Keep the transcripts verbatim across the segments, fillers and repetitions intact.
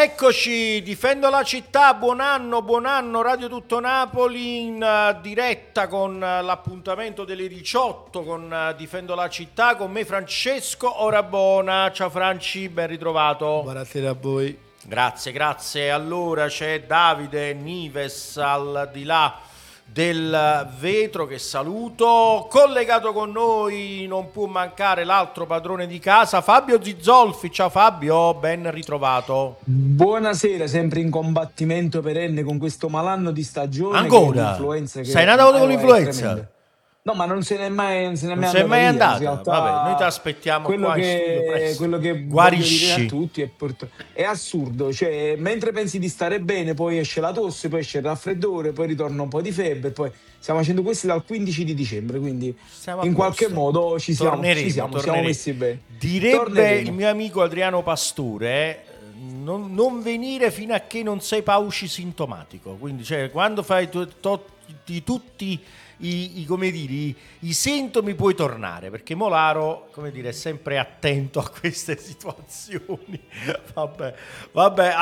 Eccoci, difendo la città, buon anno, buon anno, Radio Tutto Napoli in uh, diretta con uh, l'appuntamento delle diciotto con uh, Difendo la città, con me Francesco Orabona. Ciao Franci, ben ritrovato. Buonasera a voi. Grazie, grazie. Allora c'è Davide Nives al di là del vetro che saluto. Collegato con noi non può mancare l'altro padrone di casa, Fabio Zizzolfi. Ciao Fabio, ben ritrovato. Buonasera, sempre in combattimento perenne con questo malanno di stagione. Ancora? Che che sei nato con l'influenza? No, ma non se n'è mai, non se n'è mai, non sei mai andato. Via. Realtà, vabbè, noi ti aspettiamo quello qua che, in studio presto. Quello che guarisci a tutti è, port- è assurdo, cioè mentre pensi di stare bene poi esce la tosse, poi esce il raffreddore, poi ritorna un po' di febbre, poi stiamo facendo questo dal quindici di dicembre, quindi siamo in qualche modo ci siamo, ci siamo, siamo messi bene. Direbbe Torneremo. Il mio amico Adriano Pastore, non, non venire fino a che non sei pauci sintomatico, quindi cioè quando fai tu, tu, tu, tutti I, i, come dire, i, i sintomi puoi tornare, perché Molaro, come dire, è sempre attento a queste situazioni. vabbè, vabbè,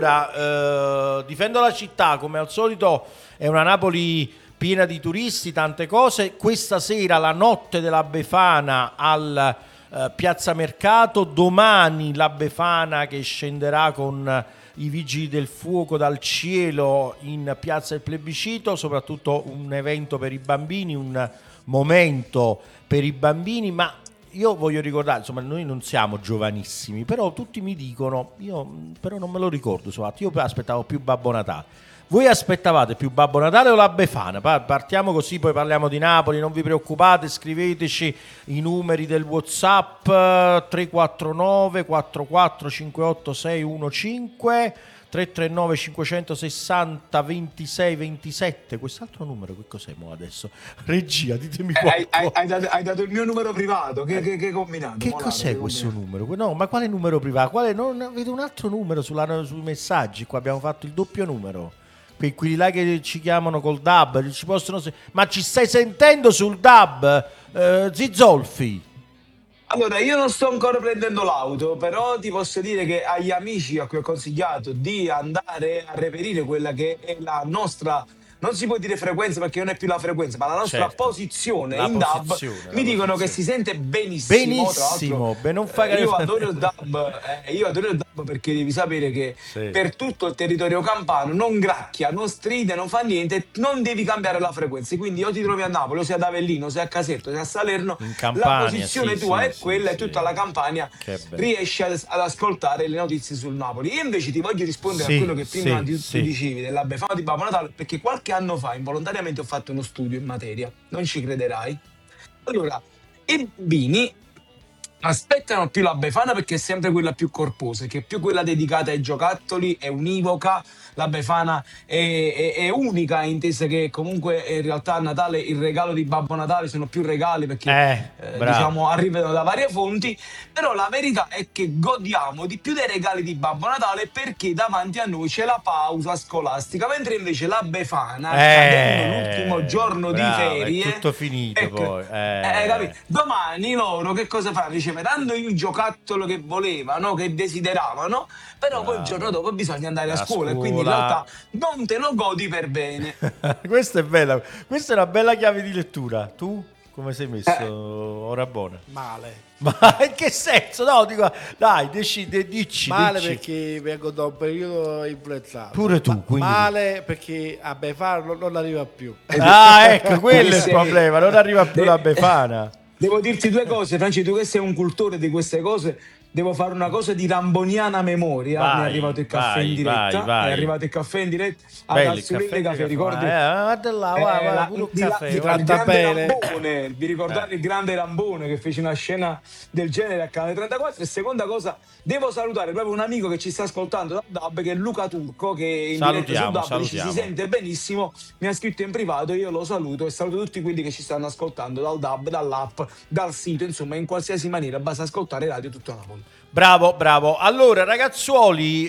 allora eh, difendo la città, come al solito è una Napoli piena di turisti, tante cose. Questa sera la notte della Befana al eh, Piazza Mercato, domani la Befana che scenderà con i vigili del fuoco dal cielo in Piazza del Plebiscito, soprattutto un evento per i bambini, un momento per i bambini. Ma io voglio ricordare, insomma, noi non siamo giovanissimi, però tutti mi dicono, io però non me lo ricordo, io aspettavo più Babbo Natale. Voi aspettavate più Babbo Natale o la Befana? Partiamo così, poi parliamo di Napoli, non vi preoccupate, scriveteci i numeri del WhatsApp tre quattro nove quattro quattro cinque otto sei uno cinque, tre tre nove cinquecentosessanta ventisei ventisette. Quest'altro numero che cos'è mo adesso? Regia, ditemi qua. Eh, hai, hai, dato, hai dato il mio numero privato, che, che, che combinato? Che Molano, cos'è che questo combinato? numero? No, ma quale numero privato? Quale, non, vedo un altro numero sulla, sui messaggi, qua abbiamo fatto il doppio numero. Que- quelli là che ci chiamano col D A B, ci possono se- ma ci stai sentendo sul D A B, eh, Zizzolfi? Allora, io non sto ancora prendendo l'auto, però ti posso dire che agli amici a cui ho consigliato di andare a reperire quella che è la nostra, non si può dire frequenza perché non è più la frequenza, ma la nostra Certo. posizione La in posizione, D A B, la mi dicono posizione. che si sente benissimo. Benissimo, beh, non fa eh, io adoro il D A B, eh, io adoro il D A B perché devi sapere che Sì. per tutto il territorio campano non gracchia, non stride, non fa niente, non devi cambiare la frequenza. Quindi o ti trovi a Napoli, o sei ad Avellino, o sei a Caserta, o sei a Salerno, In Campania, la posizione sì, tua sì, è sì, quella sì. e tutta la Campania Che bello. riesce ad, ad ascoltare le notizie sul Napoli. Io invece ti voglio rispondere Sì, a quello che prima sì, di, sì. tu dicevi della Befana di Babbo Natale, perché qualche anno fa involontariamente ho fatto uno studio in materia, non ci crederai. Allora, i bambini aspettano più la Befana perché è sempre quella più corposa, che è più quella dedicata ai giocattoli, è univoca. La Befana è, è, è unica, intesa che comunque in realtà a Natale il regalo di Babbo Natale sono più regali perché Eh, eh, bravo. diciamo arrivano da varie fonti, però la verità è che godiamo di più dei regali di Babbo Natale perché davanti a noi c'è la pausa scolastica, mentre invece la Befana, cadendo l'ultimo giorno bravo, di ferie, è tutto finito ecco, poi. Eh. eh, capito? Domani loro che cosa fanno? Riceveranno il giocattolo che volevano, che desideravano, però poi il giorno dopo bisogna andare a, A scuola, e quindi in scuola. realtà non te lo godi per bene. Questa è bella, questa è una bella chiave di lettura. Tu come sei messo, Eh. Orabona? Male. Ma in che senso? No, dico, dai, decide, dici, Male dici. perché vengo da un periodo influenzato. Pure tu, Ma- quindi. Male perché a Befana non, non arriva più. Ah, ecco, quello è il Sei- problema, non arriva più De- la Befana. Devo dirti due cose, Franci, tu che sei un cultore di queste cose, devo fare una cosa di ramboniana memoria. Vai, Mi è arrivato il caffè vai, in diretta. vai, vai. Mi è arrivato il caffè in diretta. Ad Bello il Azzurri caffè, Caffè, che ricordi? fa? Eh, guarda là, Eh, guarda, guarda, la- pure un di la- caffè, di- guarda. il guarda grande bene. Rambone, vi ricordate Eh. il grande Rambone che fece una scena del genere a Canale trentaquattro? E seconda cosa, devo salutare proprio un amico che ci sta ascoltando da D A B, che è Luca Turco, che in diretta Salutiamo, su D A B ci salutiamo. si sente benissimo, mi ha scritto in privato, io lo saluto e saluto tutti quelli che ci stanno ascoltando dal D A B, dall'app, dal sito, insomma in qualsiasi maniera, basta ascoltare Radio Tutto Napoli. Bravo, bravo. Allora, ragazzuoli,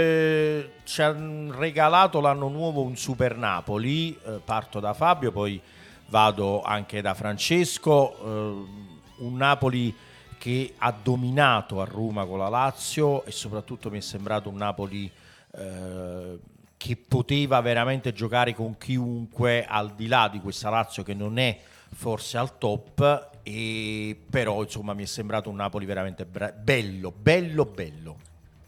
eh, ci hanno regalato l'anno nuovo un Super Napoli. Eh, parto da Fabio, poi vado anche da Francesco. Eh, un Napoli che ha dominato a Roma con la Lazio, e soprattutto mi è sembrato un Napoli eh, che poteva veramente giocare con chiunque, al di là di questa Lazio che non è forse al top, e però insomma mi è sembrato un Napoli veramente bra- bello, bello, bello.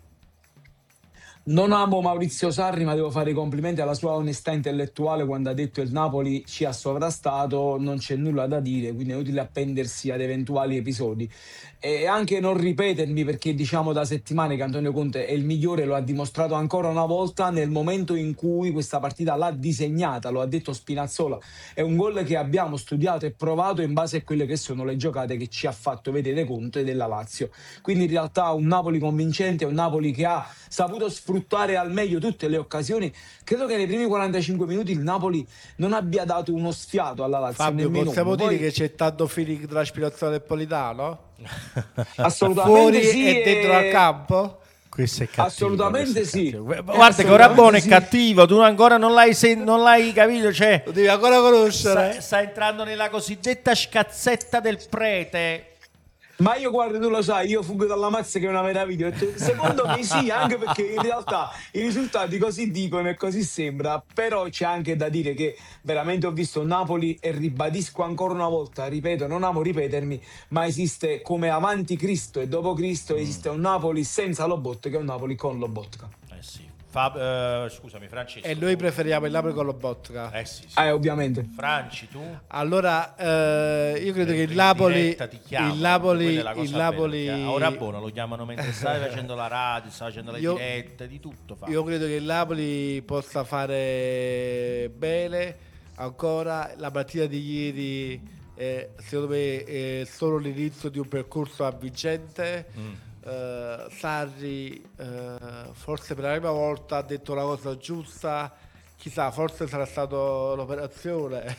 Non amo Maurizio Sarri, ma devo fare i complimenti alla sua onestà intellettuale quando ha detto il Napoli ci ha sovrastato, non c'è nulla da dire, quindi è utile appendersi ad eventuali episodi. E anche non ripetermi, perché diciamo da settimane che Antonio Conte è il migliore, lo ha dimostrato ancora una volta nel momento in cui questa partita l'ha disegnata, lo ha detto Spinazzola, è un gol che abbiamo studiato e provato in base a quelle che sono le giocate che ci ha fatto vedere Conte della Lazio. Quindi in realtà un Napoli convincente, un Napoli che ha saputo sfruttare al meglio tutte le occasioni. Credo che nei primi quarantacinque minuti il Napoli non abbia dato uno sfiato alla Lazio. Fabio, possiamo uno. dire Poi, che c'è tanto feeling tra Spinazzola e Politano? assolutamente Fuori sì, e dentro al e- campo? Questo è cattivo, Assolutamente questo è sì. cattivo. Guarda che ora Assolutamente buono è sì. cattivo, tu ancora non l'hai, sen- non l'hai capito, cioè Lo devi ancora conoscere. sta, sta entrando nella cosiddetta scazzetta del prete. Ma io guarda, tu lo sai, io fuggo dalla mazza che è una meraviglia. Ho detto, secondo me sì, anche perché in realtà i risultati così dicono e così sembra, però c'è anche da dire che veramente ho visto Napoli, e ribadisco ancora una volta, ripeto, non amo ripetermi, ma esiste come avanti Cristo e dopo Cristo, esiste un Napoli senza Lobotka e un Napoli con Lobotka. Eh sì. Fab- eh, scusami Francesco. E noi preferiamo il Napoli con Lobotka. Eh sì, sì. Eh, ovviamente. Franci, tu? Allora, eh, io credo che In il Napoli, diretta ti chiamano, il Napoli, quella è la cosa il bella, Napoli, perché a ora buona lo chiamano mentre stai facendo la radio, stai facendo le Io- dirette, di tutto fa. io credo che il Napoli possa fare bene ancora. La partita di ieri, eh, secondo me, è solo l'inizio di un percorso avvincente. Mm. Eh, Sarri, eh, forse per la prima volta ha detto la cosa giusta, chissà, forse sarà stata l'operazione.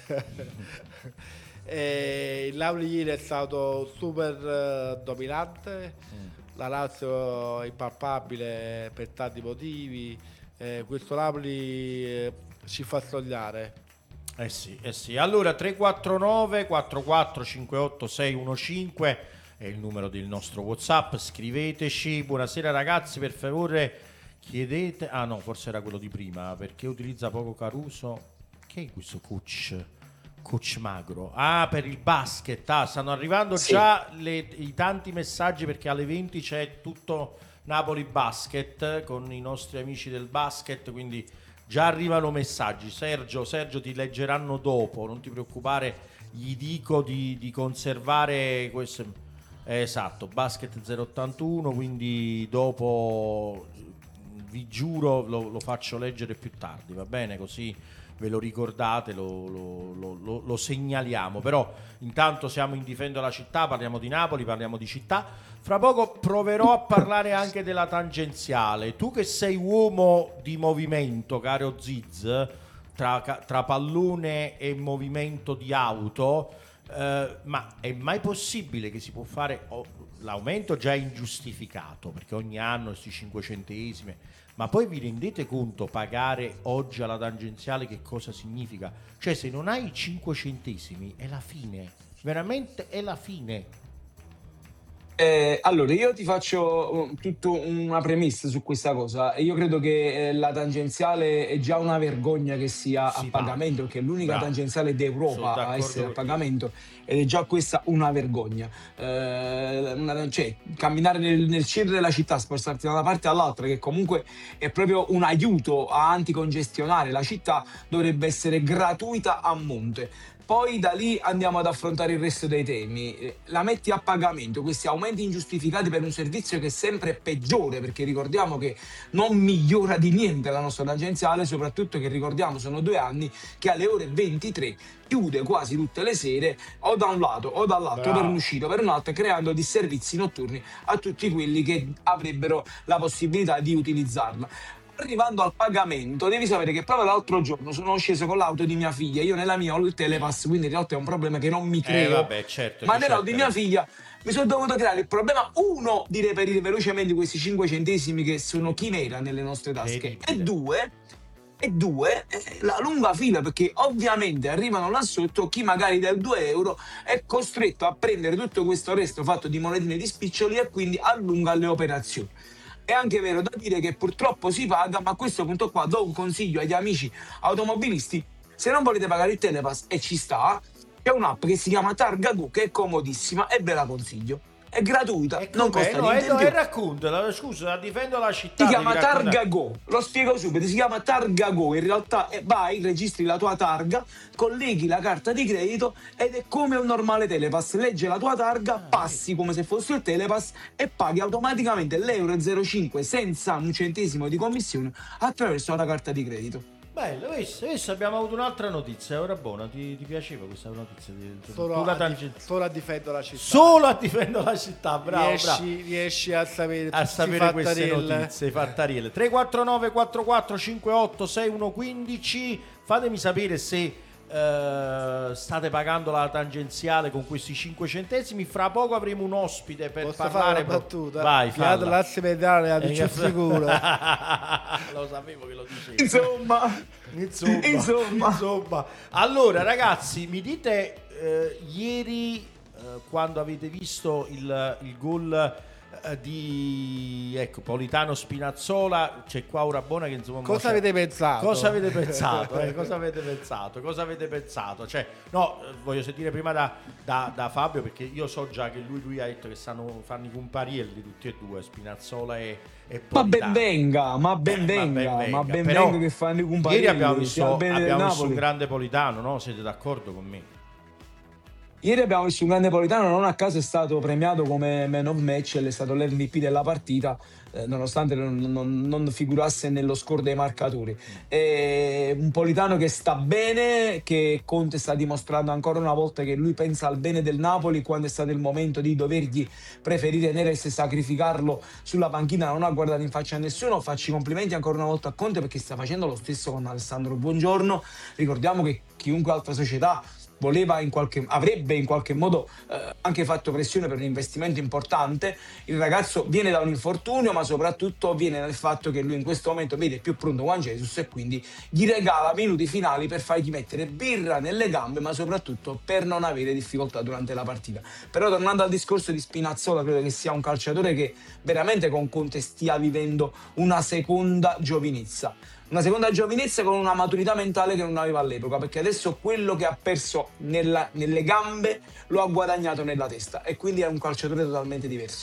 E il Napoli ieri è stato super eh, dominante, la Lazio è impalpabile per tanti motivi, eh, questo Napoli eh, ci fa sognare. Eh sì, eh sì. Allora tre quattro nove quattro quattro cinque otto sei uno cinque è il numero del nostro WhatsApp, scriveteci. Buonasera ragazzi, per favore chiedete... Ah no, forse era quello di prima, perché utilizza poco Caruso. Che è questo coach? Coach magro. Ah, per il basket. Ah, stanno arrivando Sì. già le- i tanti messaggi, perché alle venti c'è tutto Napoli Basket con i nostri amici del basket, quindi già arrivano messaggi. Sergio, Sergio ti leggeranno dopo, non ti preoccupare, gli dico di, di conservare questo. Eh, esatto, Basket zero ottantuno, quindi dopo vi giuro lo, lo faccio leggere più tardi, va bene? Così ve lo ricordate, lo, lo- lo- lo- lo segnaliamo. Però intanto siamo in Difendo la città, parliamo di Napoli, parliamo di città. Fra poco proverò a parlare anche della tangenziale. Tu che sei uomo di movimento, caro Ziz, tra, tra pallone e movimento di auto, eh, ma è mai possibile che si può fare... oh, l'aumento già è ingiustificato, perché ogni anno questi cinque centesimi, ma poi vi rendete conto pagare oggi alla tangenziale che cosa significa? Cioè, se non hai i cinque centesimi è la fine, veramente è la fine. Eh, allora, io ti faccio uh, tutto una premessa su questa cosa. Io credo che eh, la tangenziale è già una vergogna che sia Si a paga. pagamento, perché è l'unica Bravo. tangenziale Sono d'Europa a d'accordo essere a con te. pagamento, ed è già questa una vergogna. Eh, una- cioè, camminare nel, nel centro della città, spostarti da una parte all'altra, che comunque è proprio un aiuto a anticongestionare la città, dovrebbe essere gratuita a monte. Poi da lì andiamo ad affrontare il resto dei temi. Eh, La metti a pagamento, questi aumenti ingiustificati per un servizio che è sempre peggiore, perché ricordiamo che non migliora di niente la nostra tangenziale, soprattutto che ricordiamo sono due anni che alle ore ventitré chiude quasi tutte le sere, o da un lato o dall'altro, Bravo. per un'uscita o per un'altra, creando disservizi notturni a tutti quelli che avrebbero la possibilità di utilizzarla. Arrivando al pagamento, devi sapere che proprio l'altro giorno sono sceso con l'auto di mia figlia. Io nella mia ho il Telepass, quindi in realtà è un problema che non mi Eh creo. vabbè, certo. Ma che nell'auto di certo. mia figlia mi sono dovuto creare il problema, uno, di reperire velocemente questi cinque centesimi che sono chimera nelle nostre tasche, Incredibile. e due, e due, eh, la lunga fila, perché ovviamente arrivano là sotto chi magari del due euro è costretto a prendere tutto questo resto fatto di monetine di spiccioli e quindi allunga le operazioni. È anche vero da dire che purtroppo si paga, ma a questo punto qua do un consiglio agli amici automobilisti: se non volete pagare il Telepass, e ci sta, c'è un'app che si chiama TargaGo, che è comodissima e ve la consiglio. È gratuita, E non come? costa No, niente e, in no, più. e raccontala, scusa, difendo la città. Si devi chiama raccontare. TargaGo, lo spiego subito, si chiama TargaGo, in realtà eh, vai, registri la tua targa, colleghi la carta di credito ed è come un normale Telepass, legge la tua targa, passi come se fosse il Telepass e paghi automaticamente l'euro e zero cinque senza un centesimo di commissione attraverso la carta di credito. Bello, visto, visto, abbiamo avuto un'altra notizia, ora buona, ti, ti piaceva questa notizia? Di, Solo, tu la a, tangen- dif- solo a difendere la città. Solo a difendere la città, bravo, riesci, bravo. riesci a sapere, A tutti sapere i queste fattarielle. notizie, i fattarielle. tre quattro nove quattro quattro cinque otto sei uno uno cinque. Fatemi sapere se eh, state pagando la tangenziale con questi cinque centesimi. Fra poco avremo un ospite per Posso parlare. fare una pro- battuta? Vai, Fiat falla. l'asse mediale la Eh, dice che- sicuro. Lo sapevo che lo dicevi. Insomma, Insomma, Insomma. insomma. Allora, ragazzi, mi dite eh, ieri eh, quando avete visto il, il gol eh, di ecco Politano Spinazzola, c'è qua ora buona che insomma Cosa mo- avete pensato? Cosa avete pensato? eh? Cosa avete pensato? Cosa avete pensato? Cioè, no, eh, voglio sentire prima da, da- da Fabio, perché io so già che lui, lui ha detto che stanno, fanno i comparielli tutti e due, Spinazzola e, e ma Politano. ben venga, ma ben venga, ma ben Però venga che fanno i compagni. ieri abbiamo visto, sia il bene del abbiamo visto Napoli. un grande Politano, no? Siete d'accordo con me? Ieri abbiamo visto un grande Politano, non a caso è stato premiato come man of match ed è stato l'M V P della partita, eh, nonostante non, non- non figurasse nello score dei marcatori. È un Politano che sta bene, che Conte sta dimostrando ancora una volta che lui pensa al bene del Napoli quando è stato il momento di dovergli preferire Neres e sacrificarlo sulla panchina, non ha guardato in faccia a nessuno. Faccio i complimenti ancora una volta a Conte perché sta facendo lo stesso con Alessandro Buongiorno. Ricordiamo che chiunque altra società voleva in qualche, avrebbe in qualche modo eh, anche fatto pressione per un investimento importante. Il ragazzo viene da un infortunio, ma soprattutto viene dal fatto che lui in questo momento vede più pronto Juan Jesus e quindi gli regala minuti finali per fargli mettere birra nelle gambe, ma soprattutto per non avere difficoltà durante la partita. Però tornando al discorso di Spinazzola, credo che sia un calciatore che veramente con Conte stia vivendo una seconda giovinezza. Una seconda giovinezza con una maturità mentale che non aveva all'epoca, perché adesso quello che ha perso nella- nelle gambe lo ha guadagnato nella testa e quindi è un calciatore totalmente diverso.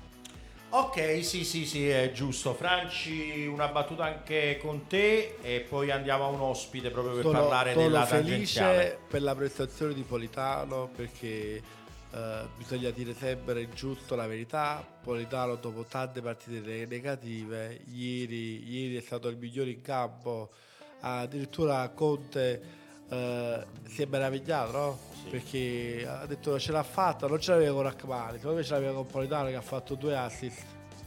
Ok, sì, sì, sì, è giusto. Franci, una battuta anche con te e poi andiamo a un ospite proprio per Sono, parlare sono della felice tangenziale. per la prestazione di Politano, perché eh, bisogna dire sempre il giusto, la verità. Politano dopo tante partite ne- negative, ieri, ieri è stato il migliore in campo, addirittura Conte eh, si è meravigliato, no? Perché ha detto ce l'ha fatta, non ce l'aveva con Rachmani, secondo me ce l'aveva con Politano che ha fatto due assist,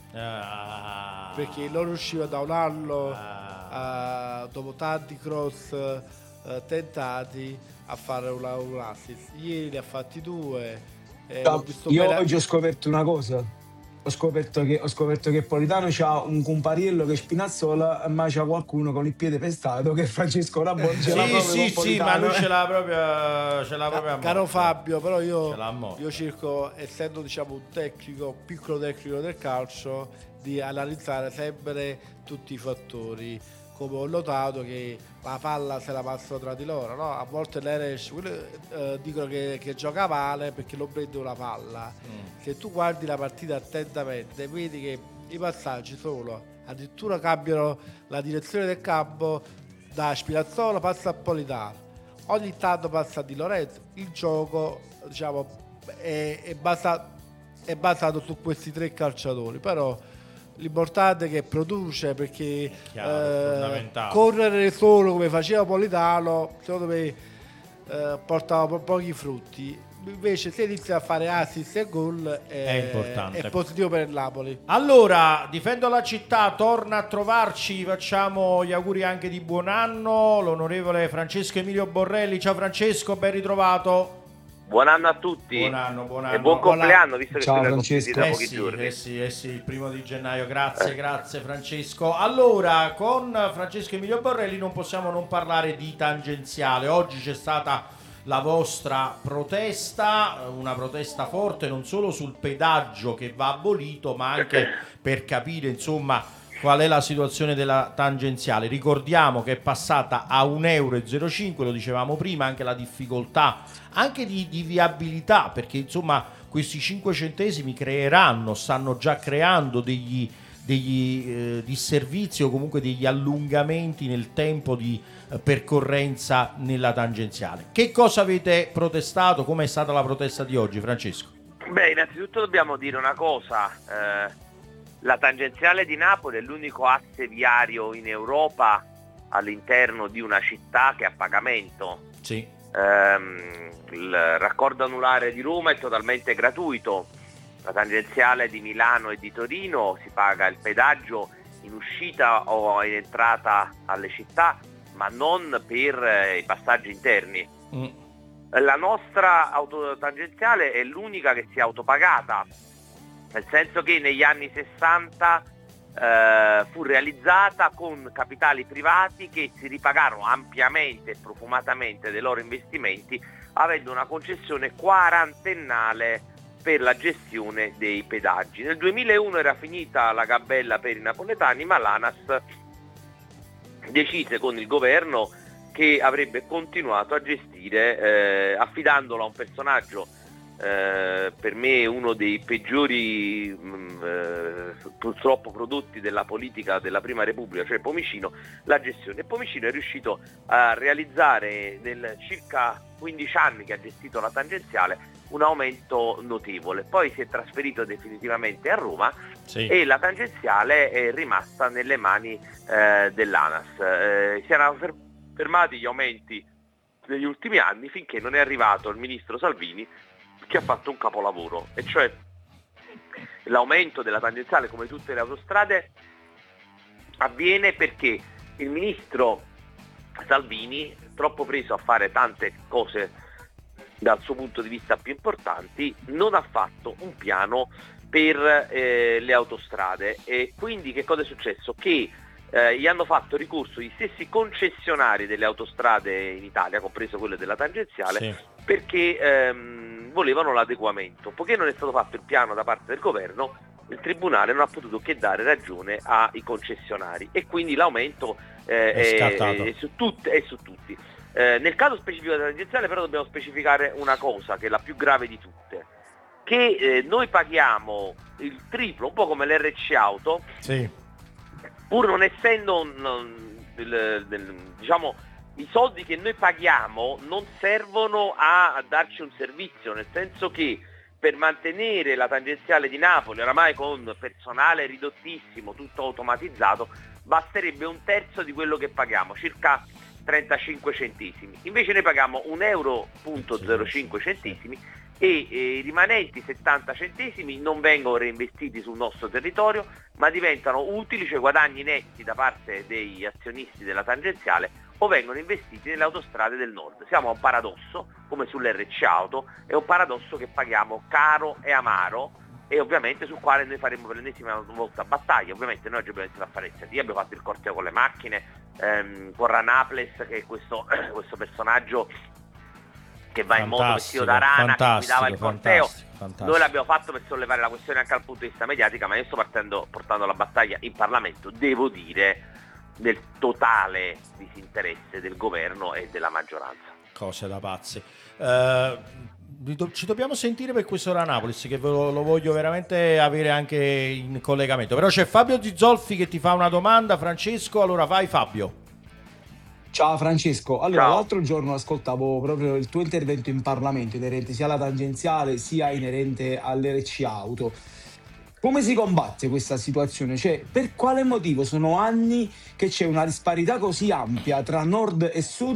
Ah. perché non riusciva da un anno Ah. a- dopo tanti cross eh, tentati a fare una- un assist. Ieri ne ha fatti due. eh, l'ho visto Io bene- oggi ho scoperto una cosa. Ho scoperto che, ho scoperto che Politano c'ha un compariello che è Spinazzola, ma c'ha qualcuno con il piede pestato che è Francesco Rabon. Ce l'ha Sì, proprio sì, con sì, Politano, ma lui eh. ce l'ha proprio, ce l'ha proprio a Caro morte. Fabio, però Ce io, l'ha a morte. io cerco, essendo diciamo un tecnico, un piccolo tecnico del calcio, di analizzare sempre tutti i fattori. Come ho notato che la palla se la passano tra di loro, no? A volte Neres, quello, eh, dicono che, che gioca male perché non prende una palla. Mm. Se tu guardi la partita attentamente, vedi che i passaggi sono, addirittura cambiano la direzione del campo, da Spinazzola passa a Politano, ogni tanto passa a Di Lorenzo. Il gioco, diciamo, è, è basato, è basato su questi tre calciatori, però l'importante è che produce, perché Chiaro, eh, fondamentale. correre solo come faceva Politano secondo me eh, portava po- pochi frutti. Invece se inizia a fare assist e gol è, È importante. è positivo per il Napoli. Allora, Difendo la città torna a trovarci, facciamo gli auguri anche di buon anno, l'onorevole Francesco Emilio Borrelli. Ciao Francesco, ben ritrovato. Buon anno a tutti. Buon anno, buon anno. E buon compleanno, visto che Ciao, siete Francesco. da Eh pochi sì, giorni. eh sì, eh sì, il primo di gennaio, grazie, grazie Francesco. Allora, con Francesco Emilio Borrelli non possiamo non parlare di tangenziale. Oggi c'è stata la vostra protesta, una protesta forte non solo sul pedaggio che va abolito, ma anche per capire insomma qual è la situazione della tangenziale. Ricordiamo che è passata a un euro e zero cinque, lo dicevamo prima, anche la difficoltà anche di, di viabilità, perché insomma questi cinque centesimi creeranno, stanno già creando degli, degli eh, disservizi o comunque degli allungamenti nel tempo di eh, percorrenza nella tangenziale. Che cosa avete protestato? Com'è stata la protesta di oggi, Francesco? Beh, innanzitutto dobbiamo dire una cosa, eh, la tangenziale di Napoli è l'unico asse viario in Europa all'interno di una città che è a pagamento. Sì. Ehm, il raccordo anulare di Roma è totalmente gratuito, la tangenziale di Milano e di Torino si paga il pedaggio in uscita o in entrata alle città, ma non per eh, i passaggi interni. Mm. La nostra autotangenziale è l'unica che si è autopagata, nel senso che negli anni sessanta eh, fu realizzata con capitali privati che si ripagarono ampiamente e profumatamente dei loro investimenti, avendo una concessione quarantennale per la gestione dei pedaggi. Nel duemilauno era finita la gabella per i napoletani, ma l'ANAS decise con il governo che avrebbe continuato a gestire, eh, affidandolo a un personaggio, eh, per me uno dei peggiori mh, eh, purtroppo prodotti della politica della Prima Repubblica, cioè Pomicino, la gestione. E Pomicino è riuscito a realizzare nel circa quindici anni che ha gestito la tangenziale un aumento notevole. Poi si è trasferito definitivamente a Roma, sì, e la tangenziale è rimasta nelle mani eh, dell'ANAS. Eh, si erano fer- fermati gli aumenti negli ultimi anni finché non è arrivato il ministro Salvini, che ha fatto un capolavoro, e cioè l'aumento della tangenziale, come tutte le autostrade, avviene perché il ministro Salvini, troppo preso a fare tante cose dal suo punto di vista più importanti, non ha fatto un piano per eh, le autostrade, e quindi che cosa è successo? Che eh, gli hanno fatto ricorso gli stessi concessionari delle autostrade in Italia, compreso quelle della tangenziale, sì, perché ehm, volevano l'adeguamento. Poiché non è stato fatto il piano da parte del governo, il Tribunale non ha potuto che dare ragione ai concessionari, e quindi l'aumento eh, è, è, è, su tutti, è su tutti. Eh, nel caso specifico della tangenziale però dobbiamo specificare una cosa che è la più grave di tutte, che eh, noi paghiamo il triplo, un po' come l'R C Auto, sì, pur non essendo un, del, del, diciamo, i soldi che noi paghiamo non servono a, a darci un servizio, nel senso che per mantenere la tangenziale di Napoli, oramai con personale ridottissimo, tutto automatizzato, basterebbe un terzo di quello che paghiamo, circa trentacinque centesimi. Invece noi paghiamo un euro e zero cinque centesimi e, e i rimanenti settanta centesimi non vengono reinvestiti sul nostro territorio, ma diventano utili, cioè guadagni netti da parte degli azionisti della tangenziale, o vengono investiti nelle autostrade del nord. Siamo a un paradosso, come sull'R C Auto, è un paradosso che paghiamo caro e amaro, e ovviamente sul quale noi faremo per l'ennesima volta battaglia. Ovviamente noi oggi abbiamo iniziato a fare iniziative, abbiamo fatto il corteo con le macchine, ehm, con Ranaples, che è questo, questo personaggio che va in moto vestito da rana, che guidava il corteo. Fantastico, fantastico. Noi l'abbiamo fatto per sollevare la questione anche dal punto di vista mediatico, ma io sto partendo, portando la battaglia in Parlamento, devo dire, del totale disinteresse del governo e della maggioranza. Cose da pazzi. Uh, ci dobbiamo sentire per questo Ranapolis, che lo, lo voglio veramente avere anche in collegamento. Però c'è Fabio Zolfi che ti fa una domanda, Francesco. Allora vai, Fabio. Ciao Francesco, allora Ciao. L'altro giorno ascoltavo proprio il tuo intervento in Parlamento inerente sia alla tangenziale sia inerente all'R C Auto. Come si combatte questa situazione? Cioè, per quale motivo sono anni che c'è una disparità così ampia tra nord e sud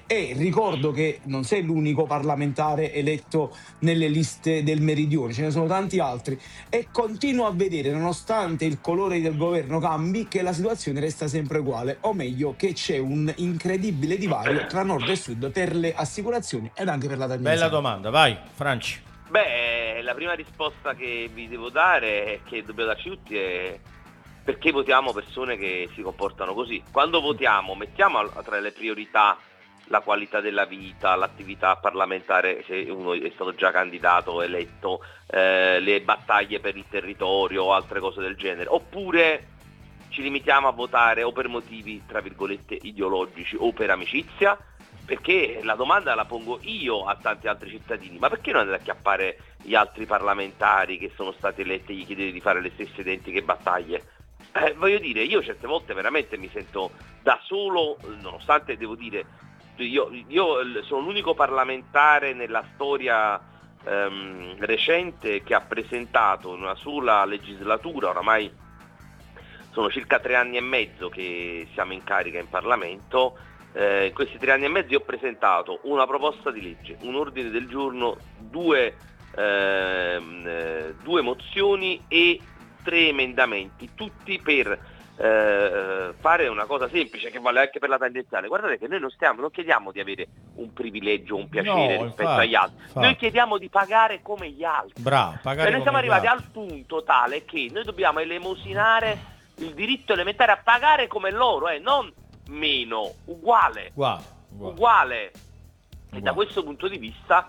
E ricordo che non sei l'unico parlamentare eletto nelle liste del Meridione, ce ne sono tanti altri, e continuo a vedere, nonostante il colore del governo cambi, che la situazione resta sempre uguale, o meglio che c'è un incredibile divario tra nord e sud per le assicurazioni ed anche per la tangenziale. Bella domanda, vai Franci. Beh, la prima risposta che vi devo dare è che dobbiamo darci tutti è perché votiamo persone che si comportano così. Quando votiamo mettiamo tra le priorità la qualità della vita, l'attività parlamentare se uno è stato già candidato o eletto, eh, le battaglie per il territorio o altre cose del genere, oppure ci limitiamo a votare o per motivi tra virgolette ideologici o per amicizia? Perché la domanda la pongo io a tanti altri cittadini: ma perché non andate a acchiappare gli altri parlamentari che sono stati eletti e gli chiedete di fare le stesse identiche battaglie? Eh, voglio dire, io certe volte veramente mi sento da solo, nonostante devo dire io, io sono l'unico parlamentare nella storia ehm, recente che ha presentato in una sola legislatura, oramai sono circa tre anni e mezzo che siamo in carica in Parlamento. Eh, in questi tre anni e mezzo io ho presentato una proposta di legge, un ordine del giorno, due, ehm, eh, due mozioni e tre emendamenti, tutti per eh, fare una cosa semplice che vale anche per la tangenziale. Guardate che noi non stiamo, non chiediamo di avere un privilegio, un piacere No, rispetto infatti, agli altri, infatti. noi chiediamo di pagare come gli altri. Bravo, pagare Cioè, noi come siamo gli arrivati altri. al punto tale che noi dobbiamo elemosinare il diritto elementare a pagare come loro, eh, non meno, uguale, Uguale, uguale. uguale. E Uguale. da questo punto di vista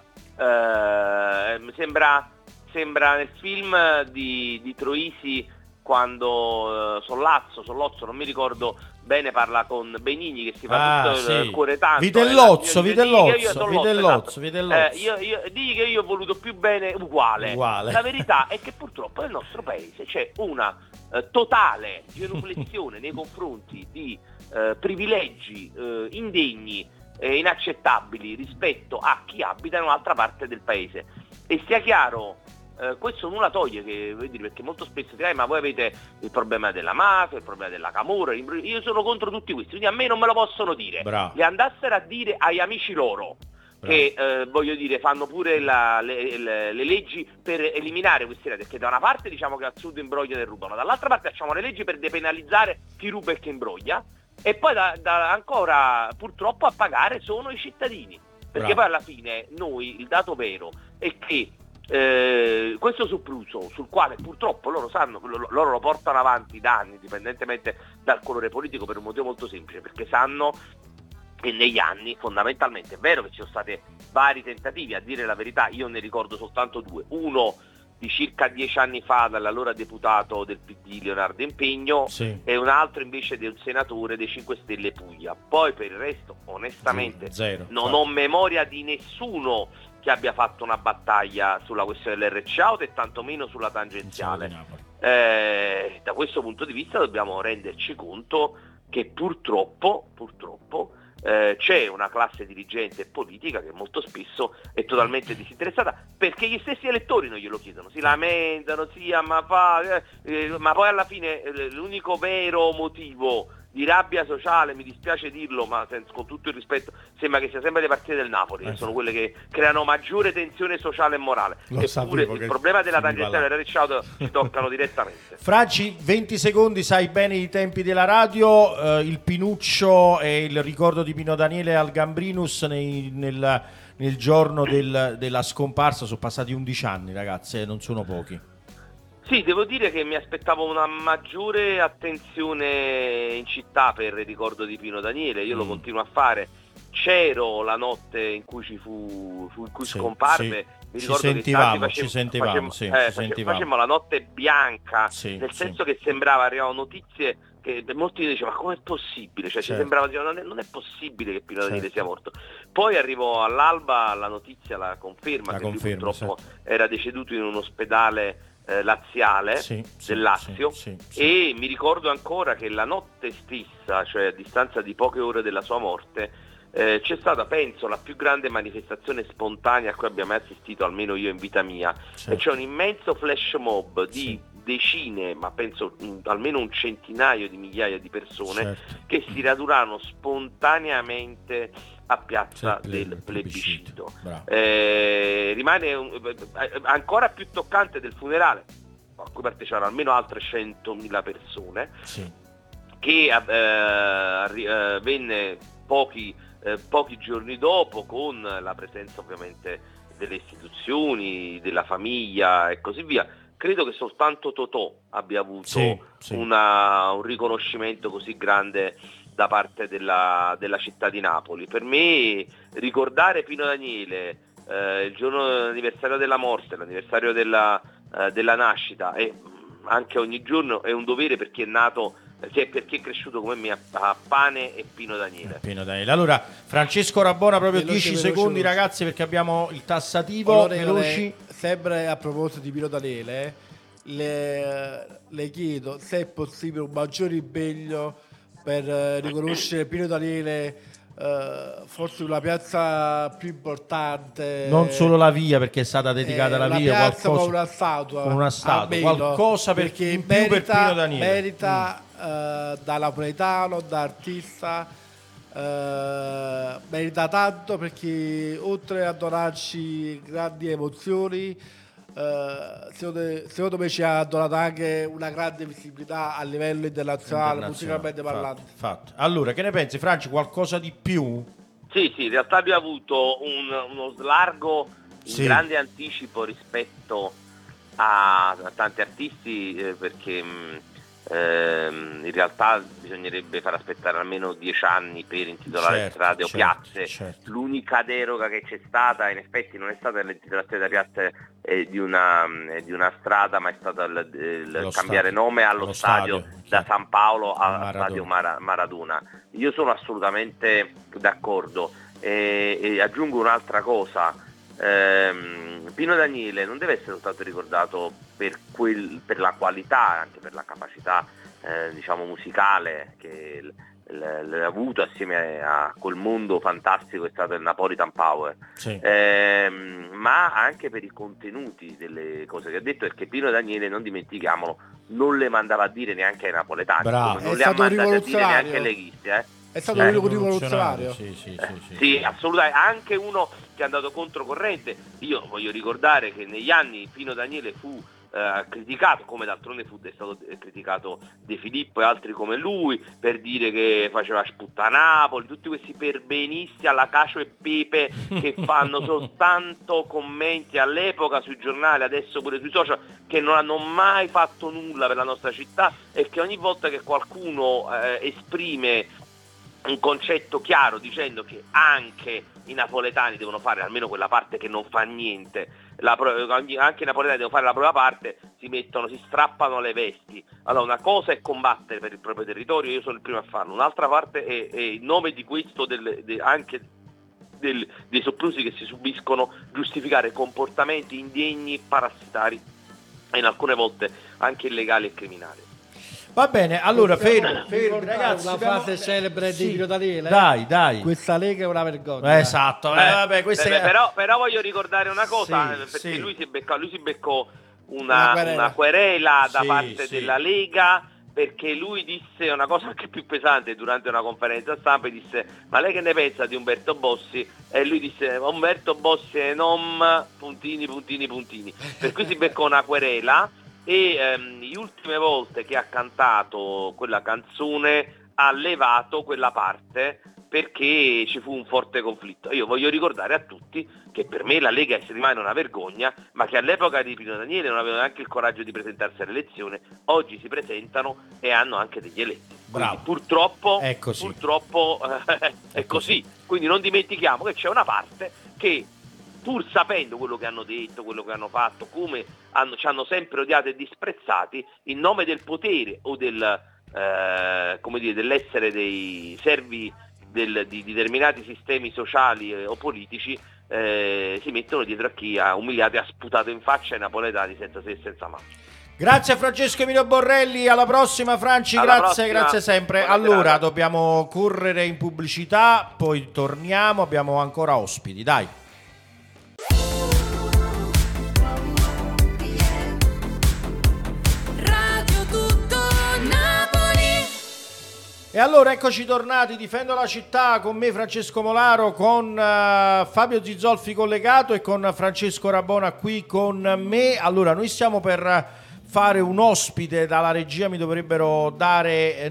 eh, sembra, sembra nel film di, di Troisi, quando eh, Sollazzo, Sollozzo, non mi ricordo bene, parla con Benigni che si fa Ah, tutto sì. il cuore tanto. Vitellozzo, eh, io- io- Vitellozzo, io- io- Sollozzo, Vitellozzo, esatto. Vitellozzo. Eh, io, io, digli che io ho voluto più bene, uguale. Uguale. La verità è che purtroppo nel nostro paese c'è una eh, totale genuflessione nei confronti di eh, privilegi eh, indegni e inaccettabili rispetto a chi abita in un'altra parte del paese. E sia chiaro, eh, questo nulla toglie, che vuol dire, perché molto spesso si dice, ma voi avete il problema della mafia, il problema della camorra, io sono contro tutti questi, quindi a me non me lo possono dire. Bravo. Le andassero a dire agli amici loro, che eh, voglio dire fanno pure la, le, le, le leggi per eliminare questi reati, perché da una parte diciamo che al sud imbrogliano e rubano, dall'altra parte facciamo le leggi per depenalizzare chi ruba e chi imbroglia, e poi da, da ancora purtroppo a pagare sono i cittadini, perché Bravo. poi alla fine noi il dato vero è che eh, questo sopruso, sul quale purtroppo loro sanno, loro, loro lo portano avanti da anni, indipendentemente dal colore politico, per un motivo molto semplice, perché sanno che negli anni fondamentalmente è vero che ci sono stati vari tentativi, a dire la verità io ne ricordo soltanto due, uno di circa dieci anni fa dall'allora deputato del P D Leonardo Impegno, Sì. e un altro invece di un senatore dei cinque Stelle Puglia. Poi per il resto onestamente Zero, non infatti. ho memoria di nessuno che abbia fatto una battaglia sulla questione dell'R C auto e tantomeno sulla tangenziale. Di Napoli. Eh, da questo punto di vista dobbiamo renderci conto che purtroppo, purtroppo eh, c'è una classe dirigente e politica che molto spesso è totalmente disinteressata, perché gli stessi elettori non glielo chiedono, si lamentano, sì, ma, fa, eh, eh, ma poi alla fine eh, l'unico vero motivo di rabbia sociale, mi dispiace dirlo, ma sen- con tutto il rispetto, sembra che sia sempre le partite del Napoli, Eh, che sono quelle che creano maggiore tensione sociale e morale. Lo Eppure sapevo il che problema della finiva tangenziale là. del Ricciardo ci toccano direttamente. Franci, venti secondi, sai bene i tempi della radio, eh, il Pinuccio e il ricordo di Pino Daniele al Gambrinus nei- nel, nel giorno del- della scomparsa, sono passati undici anni ragazzi, eh, non sono pochi. Sì, devo dire che mi aspettavo una maggiore attenzione in città per il ricordo di Pino Daniele, io lo Mm. continuo a fare. C'ero la notte in cui ci fu, fu in cui Sì, scomparve. sì. Mi Ci ricordo che sentivamo, tanti ci sentivamo, facemmo, sì, eh, ci face- sentivamo. facemmo la notte bianca, Sì, nel sì. senso che sembrava, arrivavano notizie che molti dicevano ma com'è possibile? Cioè Certo. ci sembrava, dicevano, non, è, non è possibile che Pino Daniele Certo. sia morto. Poi arrivò all'alba la notizia, la conferma, La che lui conferma, purtroppo era deceduto in un ospedale eh, laziale Sì, sì, del Lazio, sì, sì, sì. e mi ricordo ancora che la notte stessa, cioè a distanza di poche ore della sua morte, eh, c'è stata, penso, la più grande manifestazione spontanea a cui abbiamo mai assistito, almeno io in vita mia, Certo. e c'è un immenso flash mob di Sì. decine, ma penso un- almeno un centinaio di migliaia di persone Certo. che si radunano spontaneamente a Piazza Sì, del plebiscito. Plebiscito. Eh, rimane un, eh, ancora più toccante del funerale, a cui parteciparono almeno altre centomila persone, sì. che eh, eh, venne pochi, eh, pochi giorni dopo, con la presenza ovviamente delle istituzioni, della famiglia e così via. Credo che soltanto Totò abbia avuto sì, sì. Una, un riconoscimento così grande da parte della, della città di Napoli. Per me ricordare Pino Daniele, eh, il giorno dell'anniversario della morte, l'anniversario della, eh, della nascita, e anche ogni giorno è un dovere per chi è nato, perché, perché è cresciuto come me a, a Pane e Pino Daniele. Pino Daniele. Allora, Francesco Rabona, proprio Veloce, dieci veloce, secondi veloce. ragazzi, perché abbiamo il tassativo. Onorevole, Veloci. sempre a proposito di Pino Daniele, le, le chiedo se è possibile un maggiore impegno per eh, riconoscere Pino Daniele, eh, forse una piazza più importante, Non solo la via, perché è stata dedicata eh, la la via, piazza qualcosa, con una statua, con una statua, almeno, qualcosa per, perché in più merita, per Pino Daniele. merita eh, da napoletano, da artista, eh, merita tanto, perché oltre a donarci grandi emozioni, Uh, secondo, secondo me ci ha donato anche una grande visibilità a livello internazionale, musicalmente parlando. Fatto, fatto. Allora, che ne pensi, Franci? Qualcosa di più? Sì, sì, in realtà abbiamo avuto un, uno slargo in Sì. grande anticipo rispetto a, a tanti artisti, eh, perché mh, ehm, in realtà bisognerebbe far aspettare almeno dieci anni per intitolare Certo, strade o certo, piazze. certo. L'unica deroga che c'è stata, in effetti, non è stata l'intitolazione da piazze eh, di, una, eh, di una strada, ma è stato il, il Lo cambiare stadio. nome allo Lo stadio, stadio, da sì. San Paolo a Maradona. Stadio Mara- Maradona. Io sono assolutamente d'accordo, e, e aggiungo un'altra cosa. ehm, Pino Daniele non deve essere soltanto ricordato per, quel, per la qualità, anche per la capacità eh, diciamo musicale che l'ha avuto assieme a quel mondo fantastico che è stato il Napolitan Power, Sì. ehm, ma anche per i contenuti delle cose che ha detto, perché Pino Daniele, non dimentichiamolo, non le mandava a dire neanche ai napoletani, Bravo. come non È le ha stato mandate a dire rivoluzionario. neanche ai leghisti, eh. È stato Eh, un rivoluzionario. Sì, sì, sì, sì, Sì, assolutamente, anche uno che è andato controcorrente. Io voglio ricordare che negli anni Pino Daniele fu eh, criticato, come d'altronde fu è stato criticato De Filippo e altri come lui, per dire che faceva sputta Napoli, tutti questi perbenisti alla Cacio e Pepe che fanno soltanto commenti all'epoca sui giornali, adesso pure sui social, che non hanno mai fatto nulla per la nostra città, e che ogni volta che qualcuno eh, esprime un concetto chiaro dicendo che anche i napoletani devono fare almeno quella parte che non fa niente, la pro- anche i napoletani devono fare la propria parte, si mettono, si strappano le vesti. Allora, una cosa è combattere per il proprio territorio, io sono il primo a farlo, un'altra parte è, è in nome di questo del, de, anche del, dei soprusi che si subiscono, giustificare comportamenti indegni, parassitari e in alcune volte anche illegali e criminali. Va bene, allora fermi, fermi Ricordare ragazzi. una abbiamo- frase celebre sì. di Pino Daniele? Dai, dai. Questa Lega è una vergogna. Eh, esatto, eh, vabbè, questa Eh, è... però, però voglio ricordare una cosa, Sì, eh, perché sì. lui si beccò, lui si beccò Una una, querela. una querela da Sì, parte sì. della Lega, perché lui disse una cosa anche più pesante durante una conferenza stampa, e disse: ma lei che ne pensa di Umberto Bossi? E lui disse: Umberto Bossi è non puntini puntini puntini, per cui si beccò una querela. E ehm, le ultime volte che ha cantato quella canzone ha levato quella parte, perché ci fu un forte conflitto. Io voglio ricordare a tutti che per me la Lega rimane una vergogna, ma che all'epoca di Pino Daniele non avevano neanche il coraggio di presentarsi alle elezioni, oggi si presentano e hanno anche degli eletti. Quindi, Bravo. purtroppo, È così. purtroppo eh, è così. Quindi non dimentichiamo che c'è una parte che, pur sapendo quello che hanno detto, quello che hanno fatto, come hanno, ci hanno sempre odiati e disprezzati, in nome del potere o del, eh, come dire, dell'essere dei servi del, di, di determinati sistemi sociali eh, o politici, eh, si mettono dietro a chi ha umiliato e ha sputato in faccia ai napoletani senza se e senza ma. Grazie a Francesco Emilio Borrelli, alla prossima Franci, Alla grazie, prossima. grazie sempre. Buona Allora, serata. dobbiamo correre in pubblicità, poi torniamo, abbiamo ancora ospiti, dai. E allora eccoci tornati, Difendo la città con me Francesco Molaro, con uh, Fabio Zizolfi collegato e con Francesco Rabona qui con me. Allora noi stiamo per fare un ospite, dalla regia mi dovrebbero dare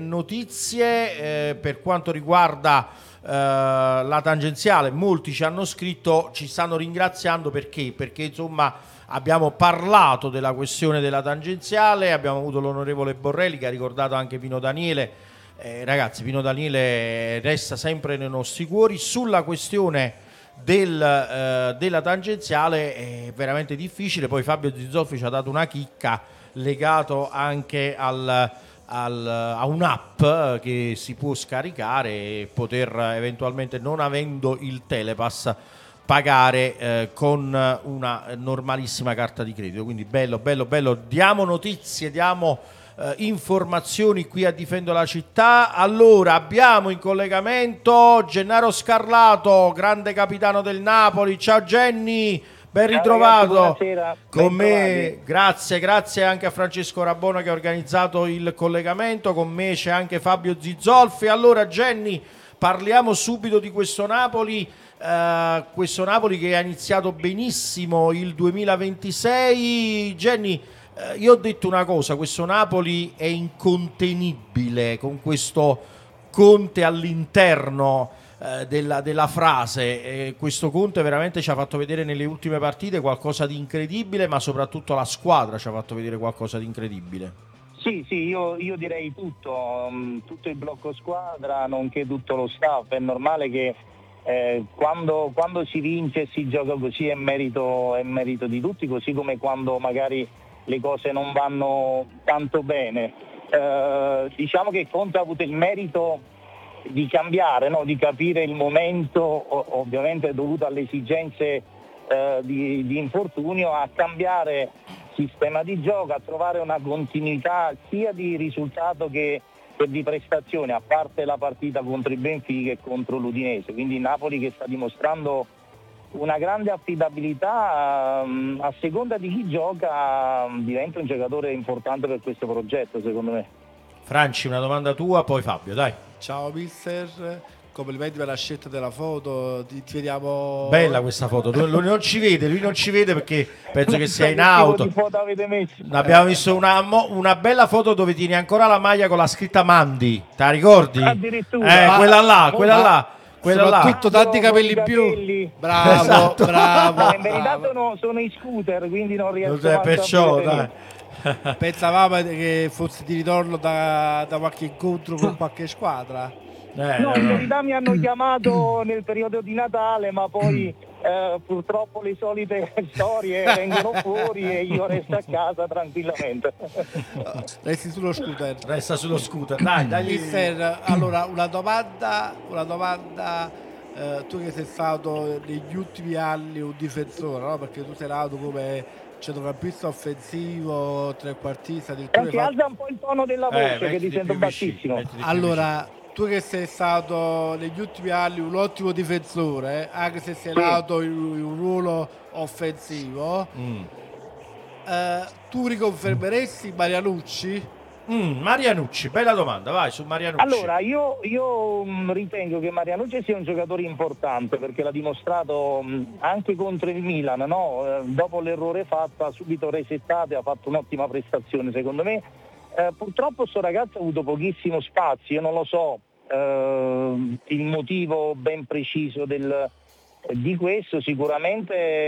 notizie eh, per quanto riguarda uh, la tangenziale. Molti ci hanno scritto, ci stanno ringraziando perché? Perché insomma abbiamo parlato della questione della tangenziale, abbiamo avuto l'onorevole Borrelli che ha ricordato anche Pino Daniele. Eh, ragazzi, Pino Daniele resta sempre nei nostri cuori. Sulla questione del, eh, della tangenziale è veramente difficile. Poi Fabio Zizolfi ci ha dato una chicca legato anche al, al, a un'app che si può scaricare e poter eventualmente, non avendo il Telepass, pagare eh, con una normalissima carta di credito. Quindi bello, bello, bello. Diamo notizie, diamo Uh, informazioni qui a Difendo la città. Allora abbiamo in collegamento Gennaro Scarlato, grande capitano del Napoli. Ciao Genny, ben ritrovato. Ciao, con me, grazie, grazie anche a Francesco Rabona che ha organizzato il collegamento. Con me c'è anche Fabio Zizolfi. Allora Genny, parliamo subito di questo Napoli, uh, questo Napoli che ha iniziato benissimo il duemilaventisei. Genny, Eh, io ho detto una cosa, questo Napoli è incontenibile con questo Conte all'interno eh, della, della frase. Eh, questo Conte veramente ci ha fatto vedere nelle ultime partite qualcosa di incredibile, ma soprattutto la squadra ci ha fatto vedere qualcosa di incredibile. Sì, sì, io, io direi tutto, um, tutto il blocco squadra, nonché tutto lo staff. È normale che eh, quando, quando si vince e si gioca così è merito, è merito di tutti, così come quando magari le cose non vanno tanto bene. Eh, diciamo che Conte ha avuto il merito di cambiare, no? Di capire il momento, o, ovviamente dovuto alle esigenze eh, di, di infortunio, a cambiare sistema di gioco, a trovare una continuità sia di risultato che, che di prestazione, a parte la partita contro il Benfica e contro l'Udinese. Quindi Napoli che sta dimostrando una grande affidabilità, a seconda di chi gioca diventa un giocatore importante per questo progetto, secondo me. Franci, una domanda tua, poi Fabio, dai. Ciao mister, complimenti per la scelta della foto, ti, ti vediamo... Bella questa foto, lui non ci vede, lui non ci vede perché penso che sia in auto. Che foto avete messo? Abbiamo visto una, una bella foto dove tieni ancora la maglia con la scritta Mandi, te la ricordi? Addirittura. Eh, quella là, quella là. Quella soprattutto là. tanti capelli in più. Bravo, Esatto. bravo. In verità sono, sono in scooter, quindi non riesco Cos'è, manco perciò, a vedere. dai. Pensavamo che fosse di ritorno da, da qualche incontro con qualche squadra. Eh, No, no, in no. verità mi hanno chiamato nel periodo di Natale, ma poi eh, purtroppo le solite storie vengono fuori e io resto a casa tranquillamente. Resti sullo scooter. Resta sullo scooter, dai, dai. Mister, allora una domanda, una domanda eh, tu che sei stato negli ultimi anni un difensore, no? Perché tu sei nato come centrocampista offensivo, trequartista, addirittura Senti, hai alza un po' il tono della Eh, voce che mettiti ti sento più vicino, bassissimo. mettiti più allora, tu che sei stato negli ultimi anni un ottimo difensore, anche se sei Sì. nato in un, in un ruolo offensivo, Mm. eh, tu riconfermeresti Marianucci? Mm, Marianucci, bella domanda, vai su Marianucci. Allora, io, io mh, ritengo che Marianucci sia un giocatore importante perché l'ha dimostrato mh, anche contro il Milan, no? Eh, dopo l'errore fatto ha subito resettato e ha fatto un'ottima prestazione, secondo me. Eh, purtroppo sto ragazzo ha avuto pochissimo spazio, io non lo so eh, il motivo ben preciso del, di questo. Sicuramente